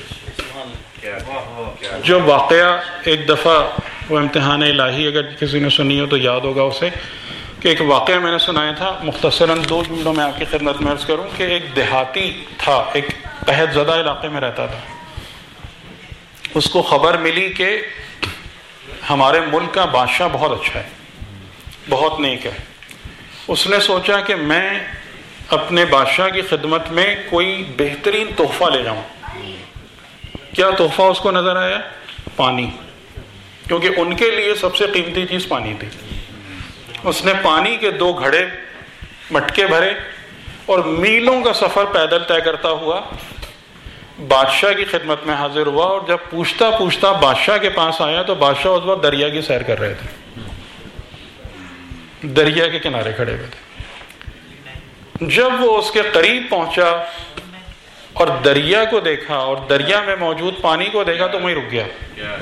جو واقعہ ایک دفعہ وہ امتحان الہی اگر کسی نے سنی ہو تو یاد ہوگا اسے, کہ ایک واقعہ میں نے سنایا تھا. مختصراً دو جملوں میں آپ کی خدمت میں عرض کروں کہ ایک دیہاتی تھا, ایک قحط زدہ علاقے میں رہتا تھا. اس کو خبر ملی کہ ہمارے ملک کا بادشاہ بہت اچھا ہے, بہت نیک ہے. اس نے سوچا کہ میں اپنے بادشاہ کی خدمت میں کوئی بہترین تحفہ لے جاؤں. کیا تحفہ اس کو نظر آیا؟ پانی, کیونکہ ان کے لیے سب سے قیمتی چیز پانی تھی. اس نے پانی کے دو گھڑے مٹکے بھرے اور میلوں کا سفر پیدل طے کرتا ہوا بادشاہ کی خدمت میں حاضر ہوا. اور جب پوچھتا پوچھتا بادشاہ کے پاس آیا تو بادشاہ اس وقت دریا کی سیر کر رہے تھے, دریا کے کنارے کھڑے ہوئے تھے. جب وہ اس کے قریب پہنچا اور دریا کو دیکھا اور دریا میں موجود پانی کو دیکھا تو وہیں رک گیا.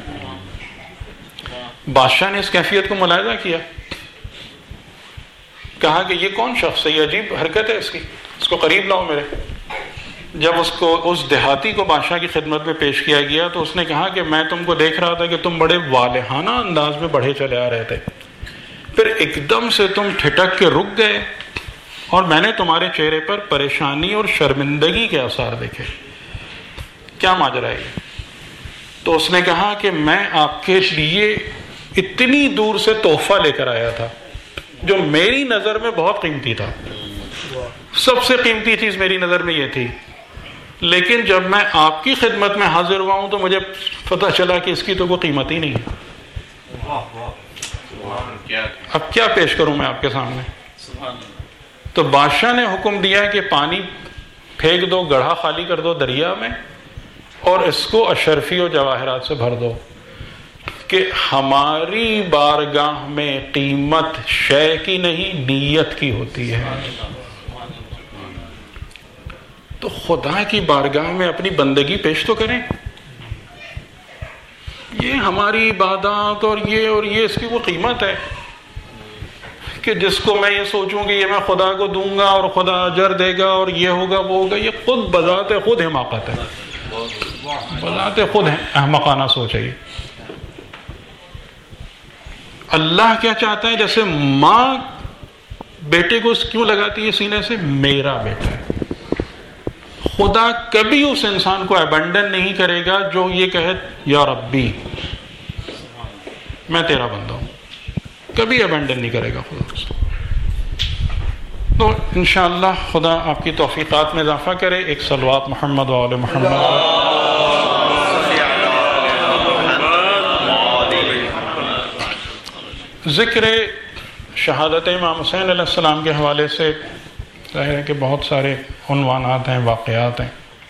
بادشاہ نے اس کیفیت کو ملاحظہ کیا. کہا کہ یہ کون شخص ہے، یہ عجیب حرکت ہے اس کی، اس کو قریب لاؤ میرے۔ جب اس کو اس دیہاتی کو بادشاہ کی خدمت میں پیش کیا گیا تو اس نے کہا کہ میں تم کو دیکھ رہا تھا کہ تم بڑے والہانہ انداز میں بڑھے چلے آ رہے تھے، پھر ایک دم سے تم ٹھٹک کے رک گئے اور میں نے تمہارے چہرے پر پریشانی اور شرمندگی کے آثار دیکھے، کیا ماجرا ہے؟ تو اس نے کہا کہ میں آپ کے لیے اتنی دور سے تحفہ لے کر آیا تھا جو میری نظر میں بہت قیمتی تھا، سب سے قیمتی چیز میری نظر میں یہ تھی، لیکن جب میں آپ کی خدمت میں حاضر ہوا ہوں تو مجھے پتہ چلا کہ اس کی تو کوئی قیمت ہی نہیں ہے۔ اب کیا پیش کروں میں آپ کے سامنے؟ تو بادشاہ نے حکم دیا کہ پانی پھینک دو، گڑھا خالی کر دو دریا میں، اور اس کو اشرفی و جواہرات سے بھر دو، کہ ہماری بارگاہ میں قیمت شے کی نہیں نیت کی ہوتی ہے۔ تو خدا کی بارگاہ میں اپنی بندگی پیش تو کریں، یہ ہماری عبادات اور یہ اور یہ اس کی وہ قیمت ہے کہ جس کو میں یہ سوچوں کہ یہ میں خدا کو دوں گا اور خدا اجر دے گا اور یہ ہوگا وہ ہوگا، یہ خود بذات خود حماقت ہے، بذات خود احمقانہ سوچ ہے۔ اللہ کیا چاہتا ہے؟ جیسے ماں بیٹے کو کیوں لگاتی ہے سینے سے؟ میرا بیٹا ہے۔ خدا کبھی اس انسان کو ابنڈن نہیں کرے گا جو یہ کہے یا ربی میں تیرا بندہ ہوں، کبھی ابنڈن نہیں کرے گا خدا اس کو۔ تو انشاءاللہ خدا آپ کی توفیقات میں اضافہ کرے۔ ایک صلوات محمد و آل محمد۔ ذکر شہادت امام حسین علیہ السلام کے حوالے سے ظاہر ہے کہ بہت سارے عنوانات ہیں، واقعات ہیں۔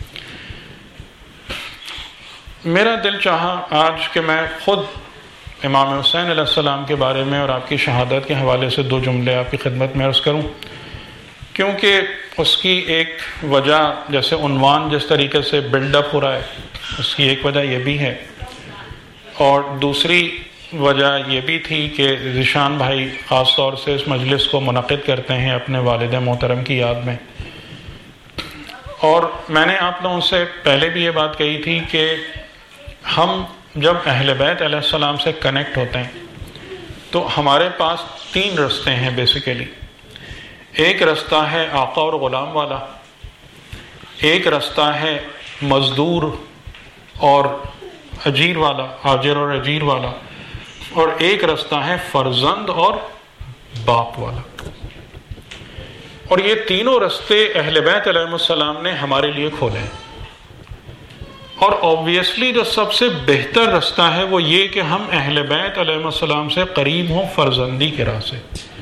میرا دل چاہا آج کہ میں خود امام حسین علیہ السلام کے بارے میں اور آپ کی شہادت کے حوالے سے دو جملے آپ کی خدمت میں عرض کروں، کیونکہ اس کی ایک وجہ، جیسے عنوان جس طریقے سے بلڈ اپ ہو رہا ہے، اس کی ایک وجہ یہ بھی ہے، اور دوسری وجہ یہ بھی تھی کہ ذیشان بھائی خاص طور سے اس مجلس کو منعقد کرتے ہیں اپنے والد محترم کی یاد میں، اور میں نے آپ لوگوں سے پہلے بھی یہ بات کہی تھی کہ ہم جب اہل بیت علیہ السلام سے کنیکٹ ہوتے ہیں تو ہمارے پاس تین رستے ہیں بیسیکلی۔ ایک رستہ ہے آقا اور غلام والا، ایک رستہ ہے مزدور اور اجیر والا، آجر اور اجیر والا، اور ایک رستہ ہے فرزند اور باپ والا۔ اور یہ تینوں رستے اہل بیت علیہ السلام نے ہمارے لیے کھولے ہیں، اور اوبویسلی جو سب سے بہتر رستہ ہے وہ یہ کہ ہم اہل بیت علیہ السلام سے قریب ہوں فرزندی کے راہ سے،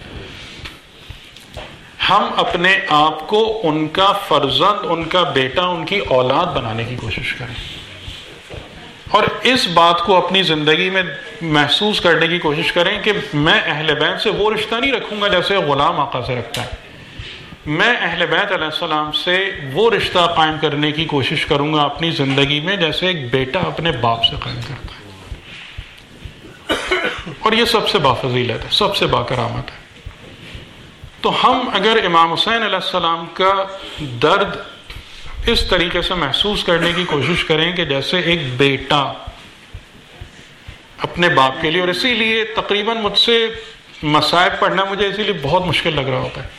ہم اپنے آپ کو ان کا فرزند، ان کا بیٹا، ان کی اولاد بنانے کی کوشش کریں، اور اس بات کو اپنی زندگی میں محسوس کرنے کی کوشش کریں کہ میں اہل بیت سے وہ رشتہ نہیں رکھوں گا جیسے غلام آقا سے رکھتا ہے، میں اہل بیت علیہ السلام سے وہ رشتہ قائم کرنے کی کوشش کروں گا اپنی زندگی میں جیسے ایک بیٹا اپنے باپ سے قائم کرتا ہے، اور یہ سب سے بافضیلت ہے، سب سے باکرامت ہے۔ تو ہم اگر امام حسین علیہ السلام کا درد اس طریقے سے محسوس کرنے کی کوشش کریں کہ جیسے ایک بیٹا اپنے باپ کے لیے، اور اسی لیے تقریباً مجھ سے مصائب پڑھنا مجھے اسی لیے بہت مشکل لگ رہا ہوتا ہے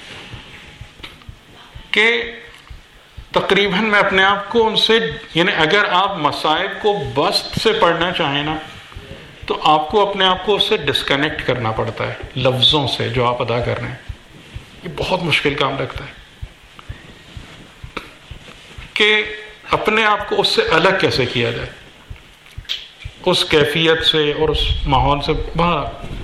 کہ تقریباً میں اپنے آپ کو ان سے، یعنی اگر آپ مصائب کو بسط سے پڑھنا چاہیں نا تو آپ کو اپنے آپ کو اس سے ڈسکنیکٹ کرنا پڑتا ہے لفظوں سے جو آپ ادا کر رہے ہیں۔ یہ بہت مشکل کام لگتا ہے کہ اپنے آپ کو اس سے الگ کیسے کیا جائے، اس کیفیت سے اور اس ماحول سے باہر،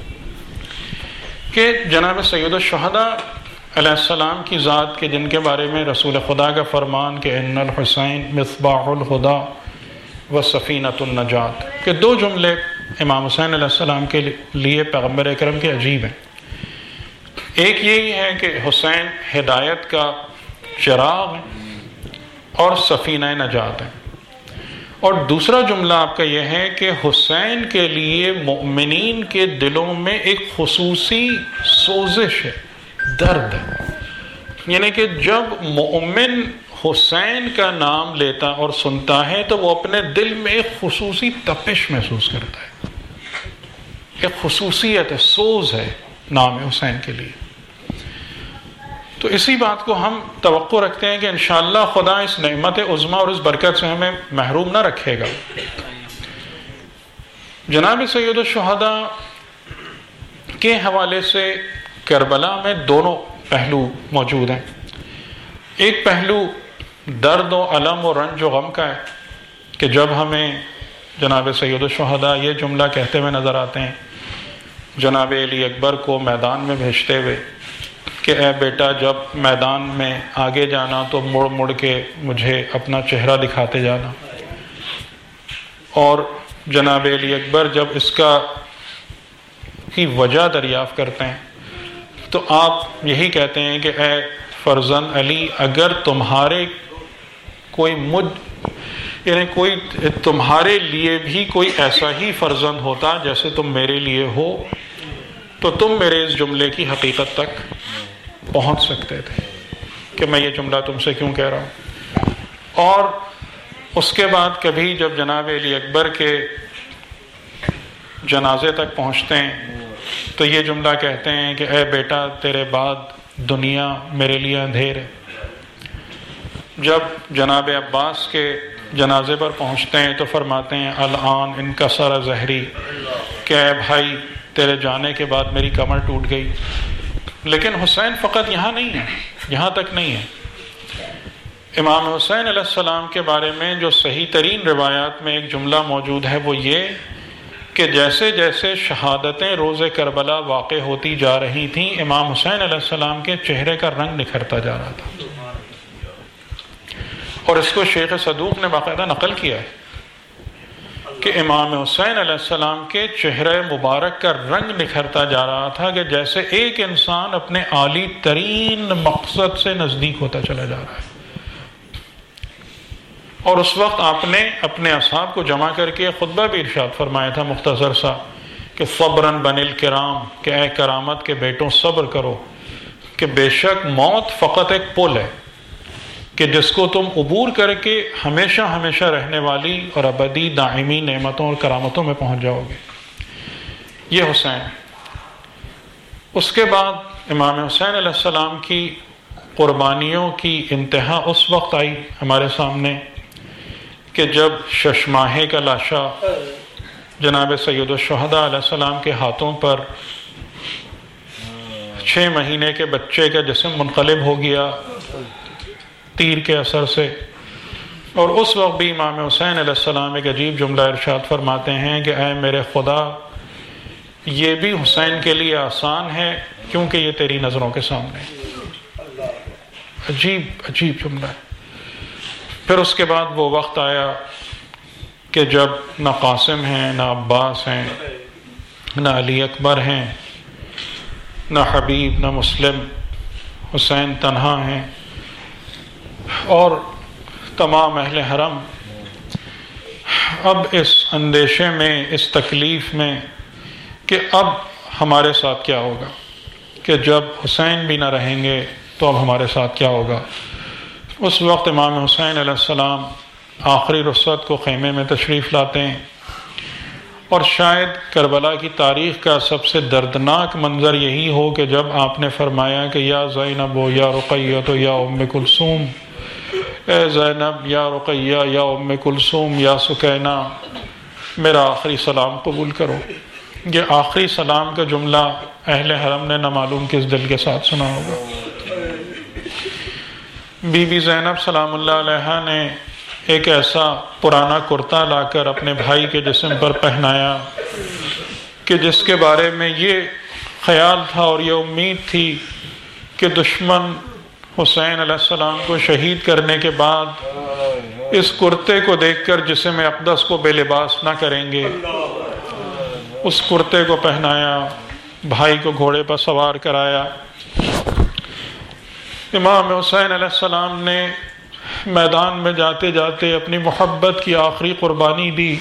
کہ جناب سید الشہداء علیہ السلام کی ذات کے جن کے بارے میں رسول خدا کا فرمان کہ ان الحسین مصباح الہدی و سفینۃ النجات، کہ دو جملے امام حسین علیہ السلام کے لیے پیغمبر اکرم کے عجیب ہیں۔ ایک یہی ہے کہ حسین ہدایت کا چراغ ہے اور سفینہ نجات ہے، اور دوسرا جملہ آپ کا یہ ہے کہ حسین کے لیے مومنین کے دلوں میں ایک خصوصی سوزش ہے، درد ہے. یعنی کہ جب مومن حسین کا نام لیتا اور سنتا ہے تو وہ اپنے دل میں ایک خصوصی تپش محسوس کرتا ہے, ایک خصوصیت ہے, سوز ہے نام حسین کے لیے. تو اسی بات کو ہم توقع رکھتے ہیں کہ انشاءاللہ خدا اس نعمت عظمیٰ اور اس برکت سے ہمیں محروم نہ رکھے گا. جناب سید الشہداء کے حوالے سے کربلا میں دونوں پہلو موجود ہیں. ایک پہلو درد و علم و رنج و غم کا ہے کہ جب ہمیں جناب سید الشہداء یہ جملہ کہتے ہوئے نظر آتے ہیں جناب علی اکبر کو میدان میں بھیجتے ہوئے کہ اے بیٹا جب میدان میں آگے جانا تو مڑ مڑ کے مجھے اپنا چہرہ دکھاتے جانا. اور جناب علی اکبر جب اس کا کی وجہ دریافت کرتے ہیں تو آپ یہی کہتے ہیں کہ اے فرزند علی, اگر تمہارے کوئی مجھ یعنی کوئی تمہارے لیے بھی کوئی ایسا ہی فرزند ہوتا جیسے تم میرے لیے ہو تو تم میرے اس جملے کی حقیقت تک پہنچ سکتے تھے کہ میں یہ جملہ تم سے کیوں کہہ رہا ہوں. اور اس کے بعد کبھی جب جناب علی اکبر کے جنازے تک پہنچتے ہیں تو یہ جملہ کہتے ہیں کہ اے بیٹا تیرے بعد دنیا میرے لیے اندھیر ہے. جب جناب عباس کے جنازے پر پہنچتے ہیں تو فرماتے ہیں الآن انکسر ظہری, کہ اے بھائی تیرے جانے کے بعد میری کمر ٹوٹ گئی. لیکن حسین فقط یہاں نہیں ہے, یہاں تک نہیں ہے. امام حسین علیہ السلام کے بارے میں جو صحیح ترین روایات میں ایک جملہ موجود ہے وہ یہ کہ جیسے جیسے شہادتیں روز کربلا واقع ہوتی جا رہی تھیں امام حسین علیہ السلام کے چہرے کا رنگ نکھرتا جا رہا تھا. اور اس کو شیخ صدوق نے باقاعدہ نقل کیا ہے کہ امام حسین علیہ السلام کے چہرے مبارک کا رنگ نکھرتا جا رہا تھا کہ جیسے ایک انسان اپنے عالی ترین مقصد سے نزدیک ہوتا چلا جا رہا ہے. اور اس وقت آپ نے اپنے اصحاب کو جمع کر کے خطبہ بھی ارشاد فرمایا تھا مختصر سا کہ صبراً بن الکرام, کہ اے کرامت کے بیٹوں صبر کرو کہ بے شک موت فقط ایک پل ہے کہ جس کو تم عبور کر کے ہمیشہ ہمیشہ رہنے والی اور ابدی دائمی نعمتوں اور کرامتوں میں پہنچ جاؤ گے. یہ حسین. اس کے بعد امام حسین علیہ السلام کی قربانیوں کی انتہا اس وقت آئی ہمارے سامنے کہ جب ششماہے کا لاشا جناب سید الشہداء علیہ السلام کے ہاتھوں پر چھ مہینے کے بچے کا جسم منقلب ہو گیا تیر کے اثر سے. اور اس وقت بھی امام حسین علیہ السلام ایک عجیب جملہ ارشاد فرماتے ہیں کہ اے میرے خدا یہ بھی حسین کے لیے آسان ہے کیونکہ یہ تیری نظروں کے سامنے. عجیب عجیب جملہ ہے. پھر اس کے بعد وہ وقت آیا کہ جب نہ قاسم ہیں, نہ عباس ہیں, نہ علی اکبر ہیں, نہ حبیب, نہ مسلم, حسین تنہا ہیں اور تمام اہل حرم اب اس اندیشے میں, اس تکلیف میں کہ اب ہمارے ساتھ کیا ہوگا, کہ جب حسین بھی نہ رہیں گے تو اب ہمارے ساتھ کیا ہوگا. اس وقت امام حسین علیہ السلام آخری رخصت کو خیمے میں تشریف لاتے ہیں اور شاید کربلا کی تاریخ کا سب سے دردناک منظر یہی ہو کہ جب آپ نے فرمایا کہ یا زینب و یا رقیہ تو یا ام کلثوم, اے زینب, یا رقیہ, یا ام کلثوم, یا سکینہ, میرا آخری سلام قبول کرو. یہ آخری سلام کا جملہ اہل حرم نے نہ معلوم کس دل کے ساتھ سنا ہوگا. بی بی زینب سلام اللہ علیہا نے ایک ایسا پرانا کرتا لا کر اپنے بھائی کے جسم پر پہنایا کہ جس کے بارے میں یہ خیال تھا اور یہ امید تھی کہ دشمن حسین علیہ السلام کو شہید کرنے کے بعد اس کرتے کو دیکھ کر جسم اقدس کو بے لباس نہ کریں گے. اس کرتے کو پہنایا, بھائی کو گھوڑے پر سوار کرایا. امام حسین علیہ السلام نے میدان میں جاتے جاتے اپنی محبت کی آخری قربانی دی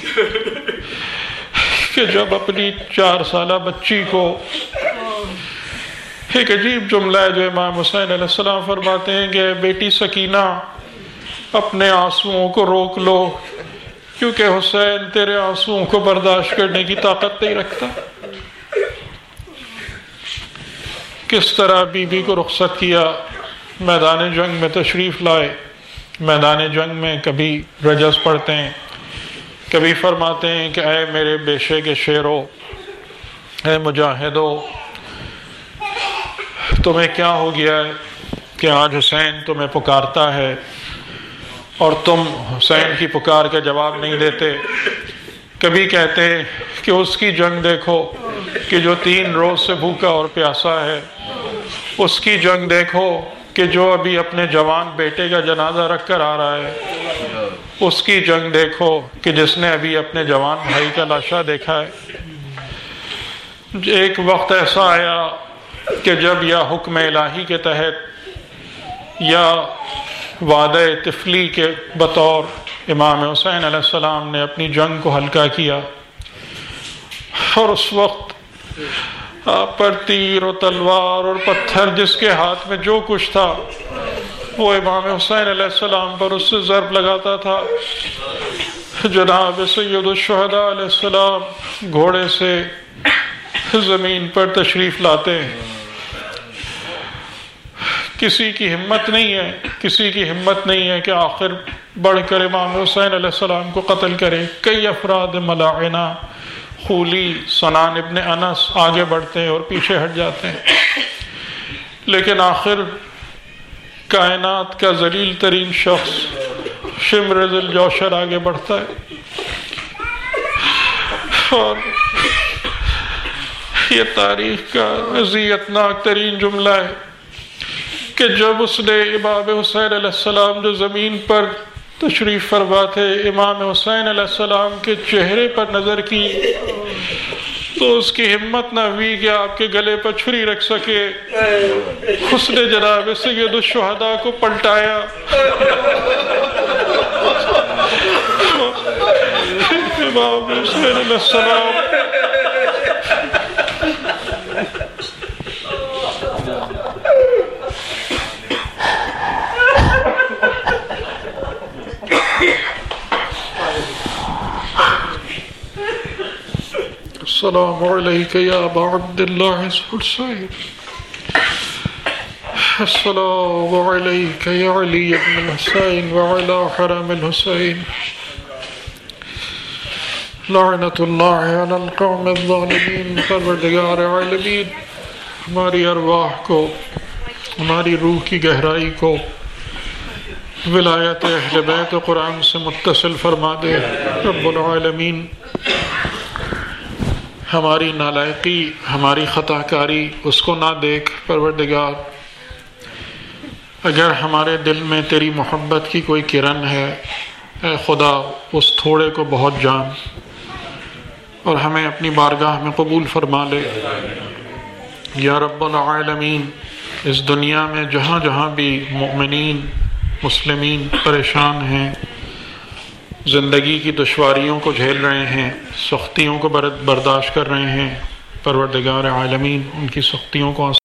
کہ جب اپنی چار سالہ بچی کو ایک عجیب جملہ ہے جو امام حسین علیہ السلام فرماتے ہیں کہ بیٹی سکینہ اپنے آنسوؤں کو روک لو، کیونکہ حسین تیرے آنسوؤں کو برداشت کرنے کی طاقت نہیں رکھتا۔ کس طرح بی بی کو رخصت کیا، میدان جنگ میں تشریف لائے، میدان جنگ میں کبھی رجز پڑھتے ہیں، کبھی فرماتے ہیں کہ اے میرے بیشے کے شیرو، اے مجاہدو، تمہیں کیا ہو گیا ہے کہ آج حسین تمہیں پکارتا ہے اور تم حسین کی پکار کا جواب نہیں دیتے۔ کبھی کہتے ہیں کہ اس کی جنگ دیکھو کہ جو تین روز سے بھوکا اور پیاسا ہے، اس کی جنگ دیکھو کہ جو ابھی اپنے جوان بیٹے کا جنازہ رکھ کر آ رہا ہے، اس کی جنگ دیکھو کہ جس نے ابھی اپنے جوان بھائی کا لاشا دیکھا ہے۔ ایک وقت ایسا آیا کہ جب یا حکم الہی کے تحت یا وعدہ طفلی کے بطور امام حسین علیہ السلام نے اپنی جنگ کو ہلکا کیا، اور اس وقت آپ پر تیر و تلوار اور پتھر، جس کے ہاتھ میں جو کچھ تھا وہ امام حسین علیہ السلام پر اس سے ضرب لگاتا تھا۔ جناب سید الشہداء علیہ السلام گھوڑے سے زمین پر تشریف لاتے ہیں۔ کسی کی ہمت نہیں ہے کسی کی ہمت نہیں ہے کہ آخر بڑھ کر امام حسین علیہ السلام کو قتل کرے۔ کئی افراد ملاعنہ، خولی، سنان ابن انس آگے بڑھتے ہیں اور پیچھے ہٹ جاتے ہیں، لیکن آخر کائنات کا ذلیل ترین شخص شمر ذی الجوشر آگے بڑھتا ہے، اور یہ تاریخ کا اذیتناک ترین جملہ ہے کہ جب اس نے امام حسین علیہ السلام جو زمین پر تشریف فرما تھے، امام حسین علیہ السلام کے چہرے پر نظر کی تو اس کی ہمت نہ ہوئی کہ آپ کے گلے پر چھری رکھ سکے۔ اس نے جناب سید الشہداء کو پلٹایا، امام حسین علیہ السلام السلام علیک یا ابا عبداللہ حسین، السلام علیک یا علی بن الحسین وعلی حرم الحسین، لعنت اللہ علی القوم الظالمین۔ پروردگار عالمین ہماری ارواح کو، ہماری روح کی گہرائی کو ولایت اہل بیت و قرآن سے متصل فرما دے۔ رب العالمین ہماری نالائقی، ہماری خطا کاری اس کو نہ دیکھ۔ پروردگار اگر ہمارے دل میں تیری محبت کی کوئی کرن ہے، اے خدا اس تھوڑے کو بہت جان اور ہمیں اپنی بارگاہ میں قبول فرما لے۔ یا رب العالمین اس دنیا میں جہاں جہاں بھی مومنین مسلمین پریشان ہیں، زندگی کی دشواریوں کو جھیل رہے ہیں، سختیوں کو برداشت کر رہے ہیں، پروردگار عالمین ان کی سختیوں کو